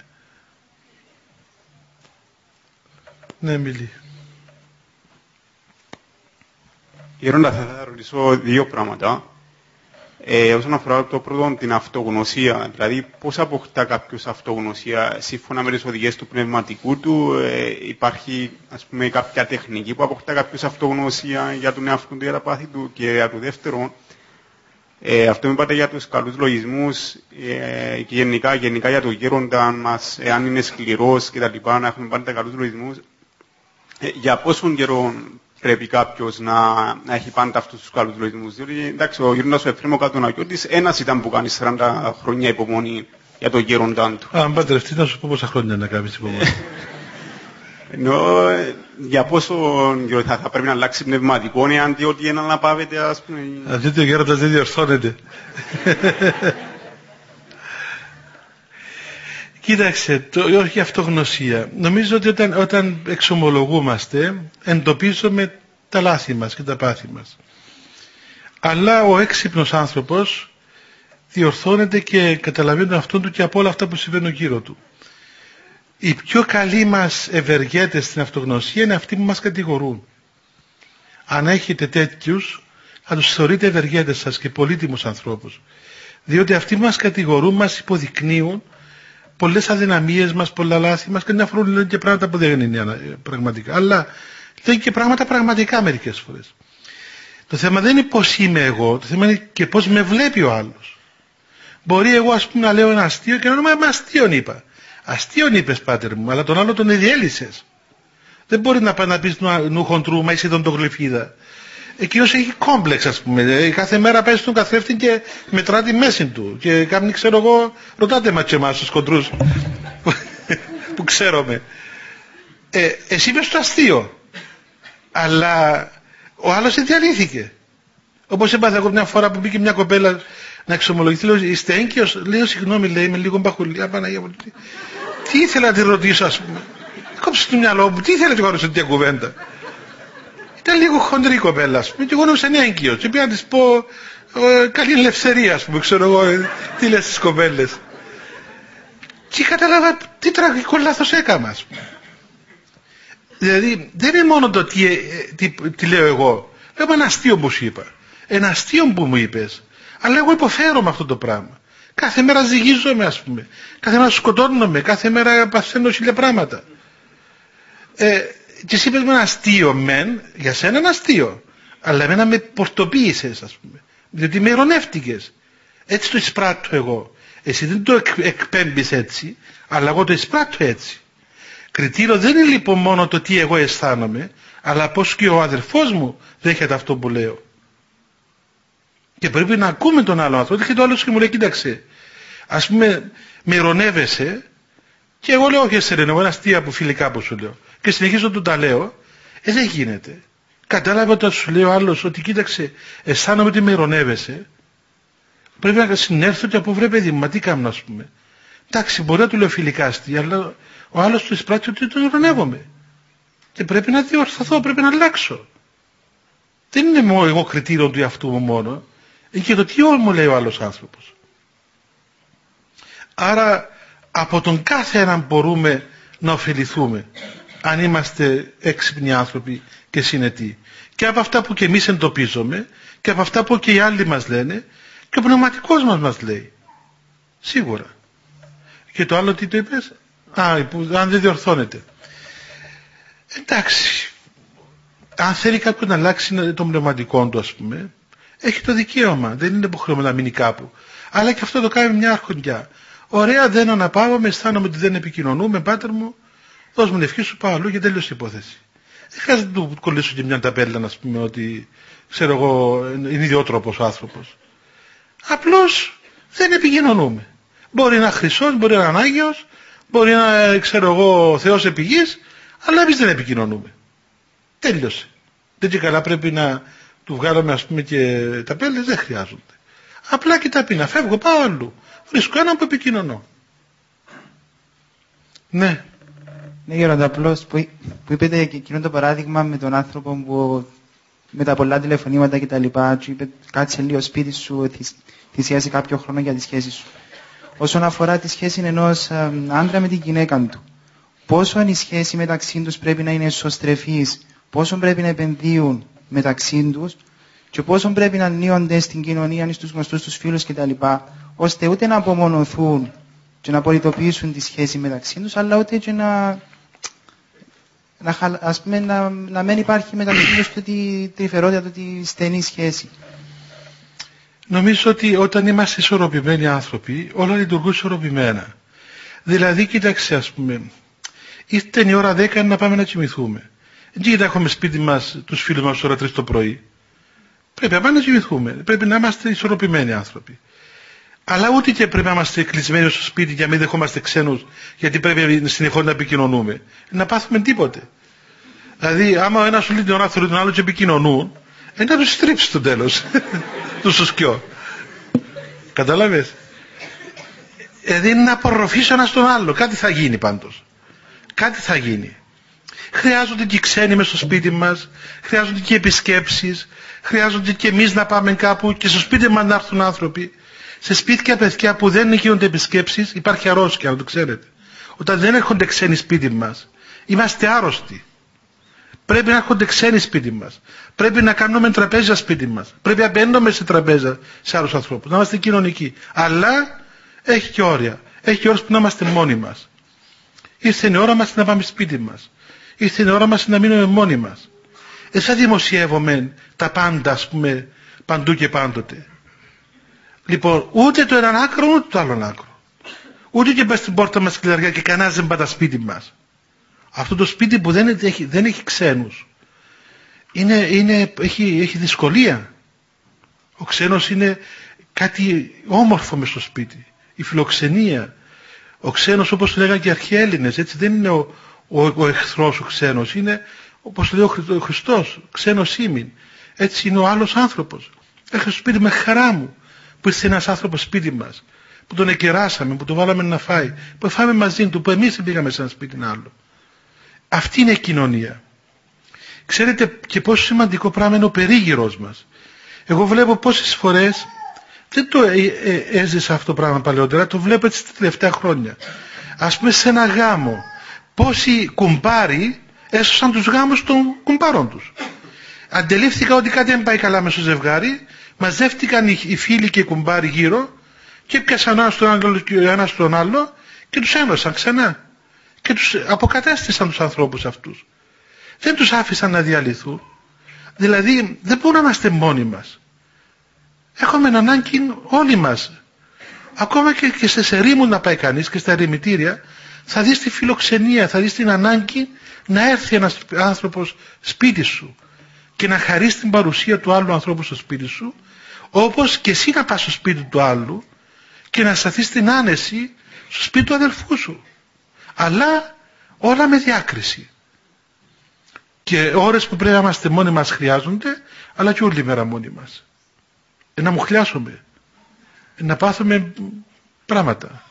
Ναι, μιλή. Γέροντα, θα ρωτήσω δύο πράγματα. Όσον αφορά το πρώτο, την αυτογνωσία, δηλαδή πώς αποκτά κάποιος αυτογνωσία σύμφωνα με τις οδηγίες του πνευματικού του, υπάρχει ας πούμε κάποια τεχνική που αποκτά κάποιος αυτογνωσία για τον εαυτό του, για τα πάθη του? Και για το δεύτερο, αυτό που είπατε για τους καλούς λογισμούς και γενικά για το γέροντα μας, εάν είναι σκληρός και τα λοιπά, να έχουμε πάντα καλούς λογισμούς, για πόσον καιρό πρέπει κάποιος να έχει πάντα αυτούς τους καλούς λογισμούς? Διότι εντάξει, ο γέροντας ο Εφραίμ ο Κατονακιώτης ένας ήταν που κάνει 40 χρόνια υπομονή για το γέροντα του. Αν παντρευτεί να σου πω πόσα χρόνια να κάνεις υπομονή. Ενώ για πόσο καιρό θα πρέπει να αλλάξει πνευματικό, εάν διότι ένα να πάβεται ας πούμε. Διότι ο γέροντας δεν διορθώνεται. Κοίταξε, όχι αυτογνωσία. Νομίζω ότι όταν εξομολογούμαστε εντοπίζουμε τα λάθη μας και τα πάθη μας. Αλλά ο έξυπνος άνθρωπος διορθώνεται και καταλαβαίνει τον αυτόν του και από όλα αυτά που συμβαίνουν γύρω του. Οι πιο καλοί μας ευεργέτες στην αυτογνωσία είναι αυτοί που μας κατηγορούν. Αν έχετε τέτοιους, να τους θεωρείτε ευεργέτες σας και πολύτιμους ανθρώπους. Διότι αυτοί μας κατηγορούν, μας υποδεικνύουν πολλές αδυναμίες μας, πολλά λάθη μας και μια φορά λένε και πράγματα που δεν είναι πραγματικά. Αλλά λένε και πράγματα πραγματικά μερικές φορές. Το θέμα δεν είναι πώς είμαι εγώ, το θέμα είναι και πώς με βλέπει ο άλλος. Μπορεί εγώ ας πούμε να λέω ένα αστείο και να λέω μα αστείον είπα. Αστείον είπες πάτερ μου, αλλά τον άλλο τον διέλυσες. Δεν μπορεί να πάει να πεις νου χοντρού, μα είσαι τον γλυφίδα. Εκείνος έχει κόμπλεξ ας πούμε. Κάθε μέρα πάει στον καθρέφτη και μετρά τη μέση του. Και κάνει ξέρω εγώ, ρωτάτε μα και εμάς τους χοντρούς που ξέρουμε. Εσύ είπες το αστείο. Αλλά ο άλλος διαλύθηκε. Όπως έπαθα εγώ μια φορά που μπήκε μια κοπέλα να εξομολογηθεί, λέω είστε έγκυος, λέω συγγνώμη, λέει είμαι λίγο μπαχουλιά, Παναγία μου. Τι ήθελα να τη ρωτήσω ας πούμε. Κόψε το μυαλό μου, τι ήθελα να τη χωρίσω τέτοια κουβέντα. Ήταν λίγο χοντρή κοπέλα ας πούμε και εγώ νόμιζα είναι έγκυος και πήγα να της πω καλή ελευθερία ας πούμε, ξέρω εγώ τι λες στις κοπέλες. Και κατάλαβα τι τραγικό λάθος έκανα ας πούμε. Δηλαδή δεν είναι μόνο το τι λέω εγώ. Λέω ένα αστείο που σου είπα. Ένα αστείο που μου είπες. Αλλά εγώ υποφέρω με αυτό το πράγμα. Κάθε μέρα ζυγίζομαι ας πούμε. Κάθε μέρα σκοτώνομαι. Κάθε μέρα παθαίνω χίλια πράγματα. Και εσύ είπες με ένα αστείο μεν. Για σένα ένα αστείο. Αλλά εμένα με πορτοποίησες ας πούμε. Διότι με ειρωνεύτηκες. Έτσι το εισπράττω εγώ. Εσύ δεν το εκπέμπεις έτσι. Αλλά εγώ το εισπράττω έτσι. Κριτήριο δεν είναι λοιπόν μόνο το τι εγώ αισθάνομαι, αλλά πώς και ο αδερφός μου δέχεται αυτό που λέω. Και πρέπει να ακούμε τον άλλο άνθρωπο. Και το άλλο και μου λέει, κοίταξε, ας πούμε, με ειρωνεύεσαι, και εγώ λέω, όχι εσένα, εγώ ένα αστεία που φιλικά που σου λέω. Και συνεχίζω να τα λέω, δεν γίνεται. Κατάλαβε όταν σου λέει ο άλλος ότι κοίταξε, αισθάνομαι ότι με ειρωνεύεσαι, πρέπει να συνέρθω και από βρε παιδί μου, μα τι κάνω, ας πούμε. Εντάξει, μπορεί να του λέω φιλικά αστεία, αλλά ο άλλος του εισπράττει ότι τον ειρωνεύομαι. Και πρέπει να διορθωθώ, πρέπει να αλλάξω. Δεν είναι εγώ κριτήριο του εαυτού μου μόνο. Είναι και το τι όλο μου λέει ο άλλος άνθρωπος. Άρα από τον κάθε έναν μπορούμε να ωφεληθούμε. Αν είμαστε έξυπνοι άνθρωποι και συνετοί. Και από αυτά που και εμείς εντοπίζουμε και από αυτά που και οι άλλοι μας λένε και ο πνευματικός μας λέει. Σίγουρα. Και το άλλο τι το είπες? Αν δεν διορθώνεται. Εντάξει. Αν θέλει κάποιον να αλλάξει το πνευματικό του ας πούμε, έχει το δικαίωμα. Δεν είναι υποχρεωμένο να μείνει κάπου. Αλλά και αυτό το κάνει μια αρχοντιά. Ωραία, δεν αναπαύομαι, αισθάνομαι ότι δεν επικοινωνούμε, πάτερ μου, δώσ' μου την ευχή σου, πάω αλλού και τέλειωσε η υπόθεση. Δεν χρειάζεται να του κολλήσω και μια ταπέλα να πούμε ότι ξέρω εγώ είναι ιδιότροπος ο άνθρωπος. Απλώς δεν επικοινωνούμε. Μπορεί να είναι χρυσός, μπορεί να είναι Άγιος, μπορεί να ξέρω εγώ Θεός επί γης, αλλά εμείς δεν επικοινωνούμε. Τέλειωσε. Δεν και καλά πρέπει να του βγάλουμε ας πούμε και ταπέλες, δεν χρειάζονται. Απλά και ταπεινά, φεύγω, πάω αλλού. Βρίσκω έναν που επικοινωνώ. Ναι. Ναι, Γέροντα, απλώς που είπετε εκείνο το παράδειγμα με τον άνθρωπο που με τα πολλά τηλεφωνήματα και τα λοιπά, του είπε κάτσε λίγο σπίτι σου, θυσιάζει κάποιο χρόνο για τη σχέση σου. Όσον αφορά τη σχέση ενός άντρα με την γυναίκα του, πόσο η σχέση μεταξύ τους πρέπει να είναι ισοστρεφής, πόσο πρέπει να επενδύουν μεταξύ τους και πόσο πρέπει να ανοίγονται στην κοινωνία, στους γνωστούς τους φίλους κτλ. Ώστε ούτε να απομονωθούν και να πολιτοποιήσουν τη σχέση μεταξύ τους, αλλά ούτε και να μην υπάρχει μεταξύ τους τη τρυφερότητα, τη στενή σχέση. Νομίζω ότι όταν είμαστε ισορροπημένοι άνθρωποι, όλα λειτουργούν ισορροπημένα. Δηλαδή, κοίταξε, ας πούμε, ήρθε η ώρα 10 να πάμε να κοιμηθούμε. Δεν να έχουμε σπίτι μας τους φίλους μας ώρα 3 το πρωί. Πρέπει να πάμε να κοιμηθούμε. Πρέπει να είμαστε ισορροπημένοι άνθρωποι. Αλλά ούτε και πρέπει να είμαστε κλεισμένοι στο σπίτι για να μην δεχόμαστε ξένους, γιατί πρέπει συνεχώς να επικοινωνούμε. Να πάθουμε τίποτε. Δηλαδή, άμα ο ένας σου λέει την ώρα θέλει τον άλλο και επικοινωνούν, να τους στρίψει στο τέλος. Τους σουσκιώ. Καταλάβες. Δηλαδή είναι να απορροφήσει ένας τον άλλο. Κάτι θα γίνει πάντως. Κάτι θα γίνει. Χρειάζονται και οι ξένοι μες στο σπίτι μας, χρειάζονται και οι επισκέψεις, χρειάζονται και εμείς να πάμε κάπου και στο σπίτι μας να έρθουν άνθρωποι. Σε σπίτια παιδιά που δεν γίνονται επισκέψεις υπάρχει αρρώστια, να το ξέρετε. Όταν δεν έρχονται ξένοι σπίτι μας, είμαστε άρρωστοι. Πρέπει να έρχονται ξένοι σπίτι μας. Πρέπει να κάνουμε τραπέζια σπίτι μας. Πρέπει να μπαίνουμε σε τραπέζα σε άλλους ανθρώπους. Να είμαστε κοινωνικοί. Αλλά έχει και όρια. Έχει και ώρες που να είμαστε μόνοι μας. Ήρθε η ώρα μας να πάμε σπίτι μας. Ήρθε η ώρα μας να μείνουμε μόνοι μας. Δεν θα δημοσιεύουμε τα πάντα, ας πούμε, παντού και πάντοτε. Λοιπόν, ούτε το έναν άκρο, ούτε το άλλον άκρο. Ούτε και πας στην πόρτα μας κλειδαριά και κανένας δεν πατά σπίτι μας. Αυτό το σπίτι που δεν έχει ξένους έχει δυσκολία. Ο ξένος είναι κάτι όμορφο μες στο σπίτι. Η φιλοξενία. Ο ξένος, όπως λέγανε και οι αρχαίοι Έλληνες, έτσι, δεν είναι ο εχθρός ο ξένος. Είναι, όπως λέει ο Χριστός, ξένος ήμην. Έτσι είναι ο άλλος άνθρωπος. Έρχεται στο σπίτι με χαρά μου που ήρθε ένας άνθρωπος σπίτι μας, που τον εκεράσαμε, που τον βάλαμε να φάει, που φάμε μαζί του, που εμείς πήγαμε σε ένα σπίτι άλλο. Αυτή είναι η κοινωνία. Ξέρετε και πόσο σημαντικό πράγμα είναι ο περίγυρος μας. Εγώ βλέπω πόσες φορές, δεν το έζησα αυτό το πράγμα παλαιότερα, το βλέπω έτσι τα τελευταία χρόνια. Ας πούμε σε ένα γάμο, πόσοι κουμπάροι έσωσαν τους γάμους των κουμπάρων τους. Αντελήφθηκα ότι κάτι δεν πάει καλά μες στο ζευγάρι, μαζεύτηκαν οι φίλοι και οι κουμπάροι γύρω και πιάσαν ένα στον άλλο και τους ένωσαν ξανά. Και τους αποκατέστησαν τους ανθρώπους αυτούς. Δεν τους άφησαν να διαλυθούν. Δηλαδή δεν μπορούμε να είμαστε μόνοι μας. Έχουμε ανάγκη όλοι μας. Ακόμα και σε ερήμους να πάει κανείς και στα ερημητήρια, θα δεις τη φιλοξενία, θα δεις την ανάγκη να έρθει ένας άνθρωπος σπίτι σου και να χαρείς την παρουσία του άλλου ανθρώπου στο σπίτι σου, όπως και εσύ να πας στο σπίτι του άλλου και να σταθείς στην άνεση στο σπίτι του αδελφού σου. Αλλά όλα με διάκριση. Και ώρες που πρέπει να είμαστε μόνοι μας χρειάζονται, αλλά και όλη μέρα μόνοι μας. Να μου χλιάσουμε. Να πάθουμε πράγματα.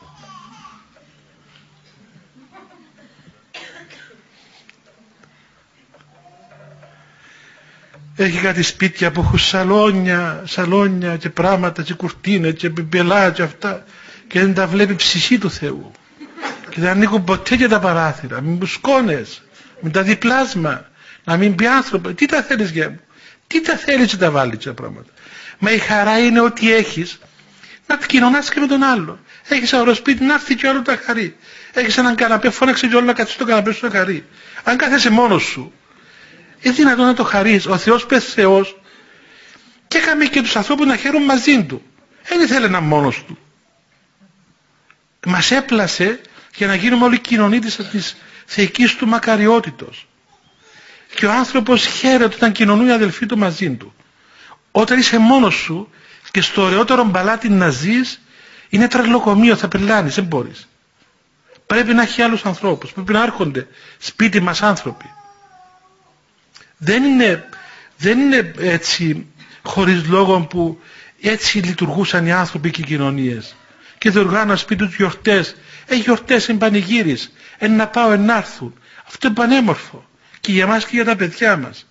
Έχει κάτι σπίτια που έχουν σαλόνια και πράγματα και κουρτίνες και μπελά και αυτά και δεν τα βλέπει ψυχή του Θεού. Και δεν ανοίγουν ποτέ και τα παράθυρα. Μην μπουσκώνες, μην τα δει πλάσμα, να μην πει άνθρωπο. Τι τα θέλεις για μου, τι τα θέλεις και τα βάλεις τα πράγματα. Μα η χαρά είναι ότι έχεις να κοινωνάς και με τον άλλο. Έχεις αγορό σπίτι να έρθει και ο άλλο τα χαρεί. Έχεις έναν καναπέ, φώναξε και όλο να κάτσεις στο καναπέ σου να χαρεί. Αν κάθεσαι μόνος σου, είναι δυνατόν να το χαρείς. Ο Θεός πες Θεός και έκαμε και τους ανθρώπους να χαίρουν μαζί του. Δεν ήθελε να μόνος του. Μας έπλασε για να γίνουμε όλοι κοινωνοί της θεϊκής του μακαριότητος. Και ο άνθρωπος χαίρεται όταν κοινωνούν οι αδελφοί του μαζί του. Όταν είσαι μόνος σου και στο ωραιότερο μπαλάτι να ζεις, είναι τρελοκομείο, θα πελάνεις, δεν μπορείς. Πρέπει να έχει άλλους ανθρώπους, πρέπει να έρχονται σπίτι μας άνθρωποι. Δεν είναι έτσι χωρίς λόγο που έτσι λειτουργούσαν οι άνθρωποι και οι κοινωνίες. Και διοργάνωσαν σπίτι τους γιορτές. Γιορτές είναι πανηγύρις. Να πάω να έρθουν. Αυτό είναι πανέμορφο. Και για μας και για τα παιδιά μας.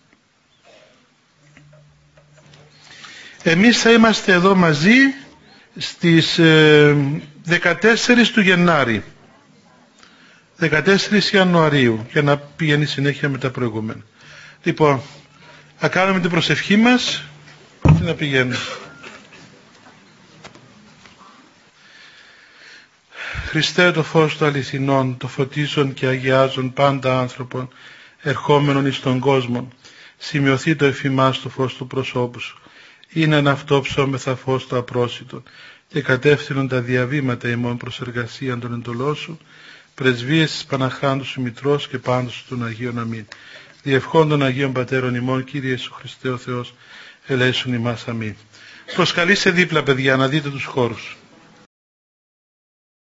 Εμείς θα είμαστε εδώ μαζί στις 14 του Γενάρη. 14 Ιανουαρίου. Για να πηγαίνει συνέχεια με τα προηγούμενα. Λοιπόν, θα κάνουμε την προσευχή μας και να πηγαίνουμε. Χριστέ το φως του αληθινών, το φωτίζον και αγιάζον πάντα άνθρωπον, ερχόμενον εις τον κόσμο, σημειωθεί το εφημάς το φως του προσώπου σου. Είναι ένα αυτό ψώμεθα φως το απρόσιτον και κατεύθυνον τα διαβήματα ημών προς εργασίαν των εντολών σου, πρεσβείες της Παναχάντου σου Μητρός και πάντως των Αγίων αμήν. Διευχών των Αγίων Πατέρων ημών, Κύριε Ιησού Χριστέ ο Θεός, ελέησον ημάς αμήν. Προσκαλείστε δίπλα παιδιά να δείτε τους χώρους.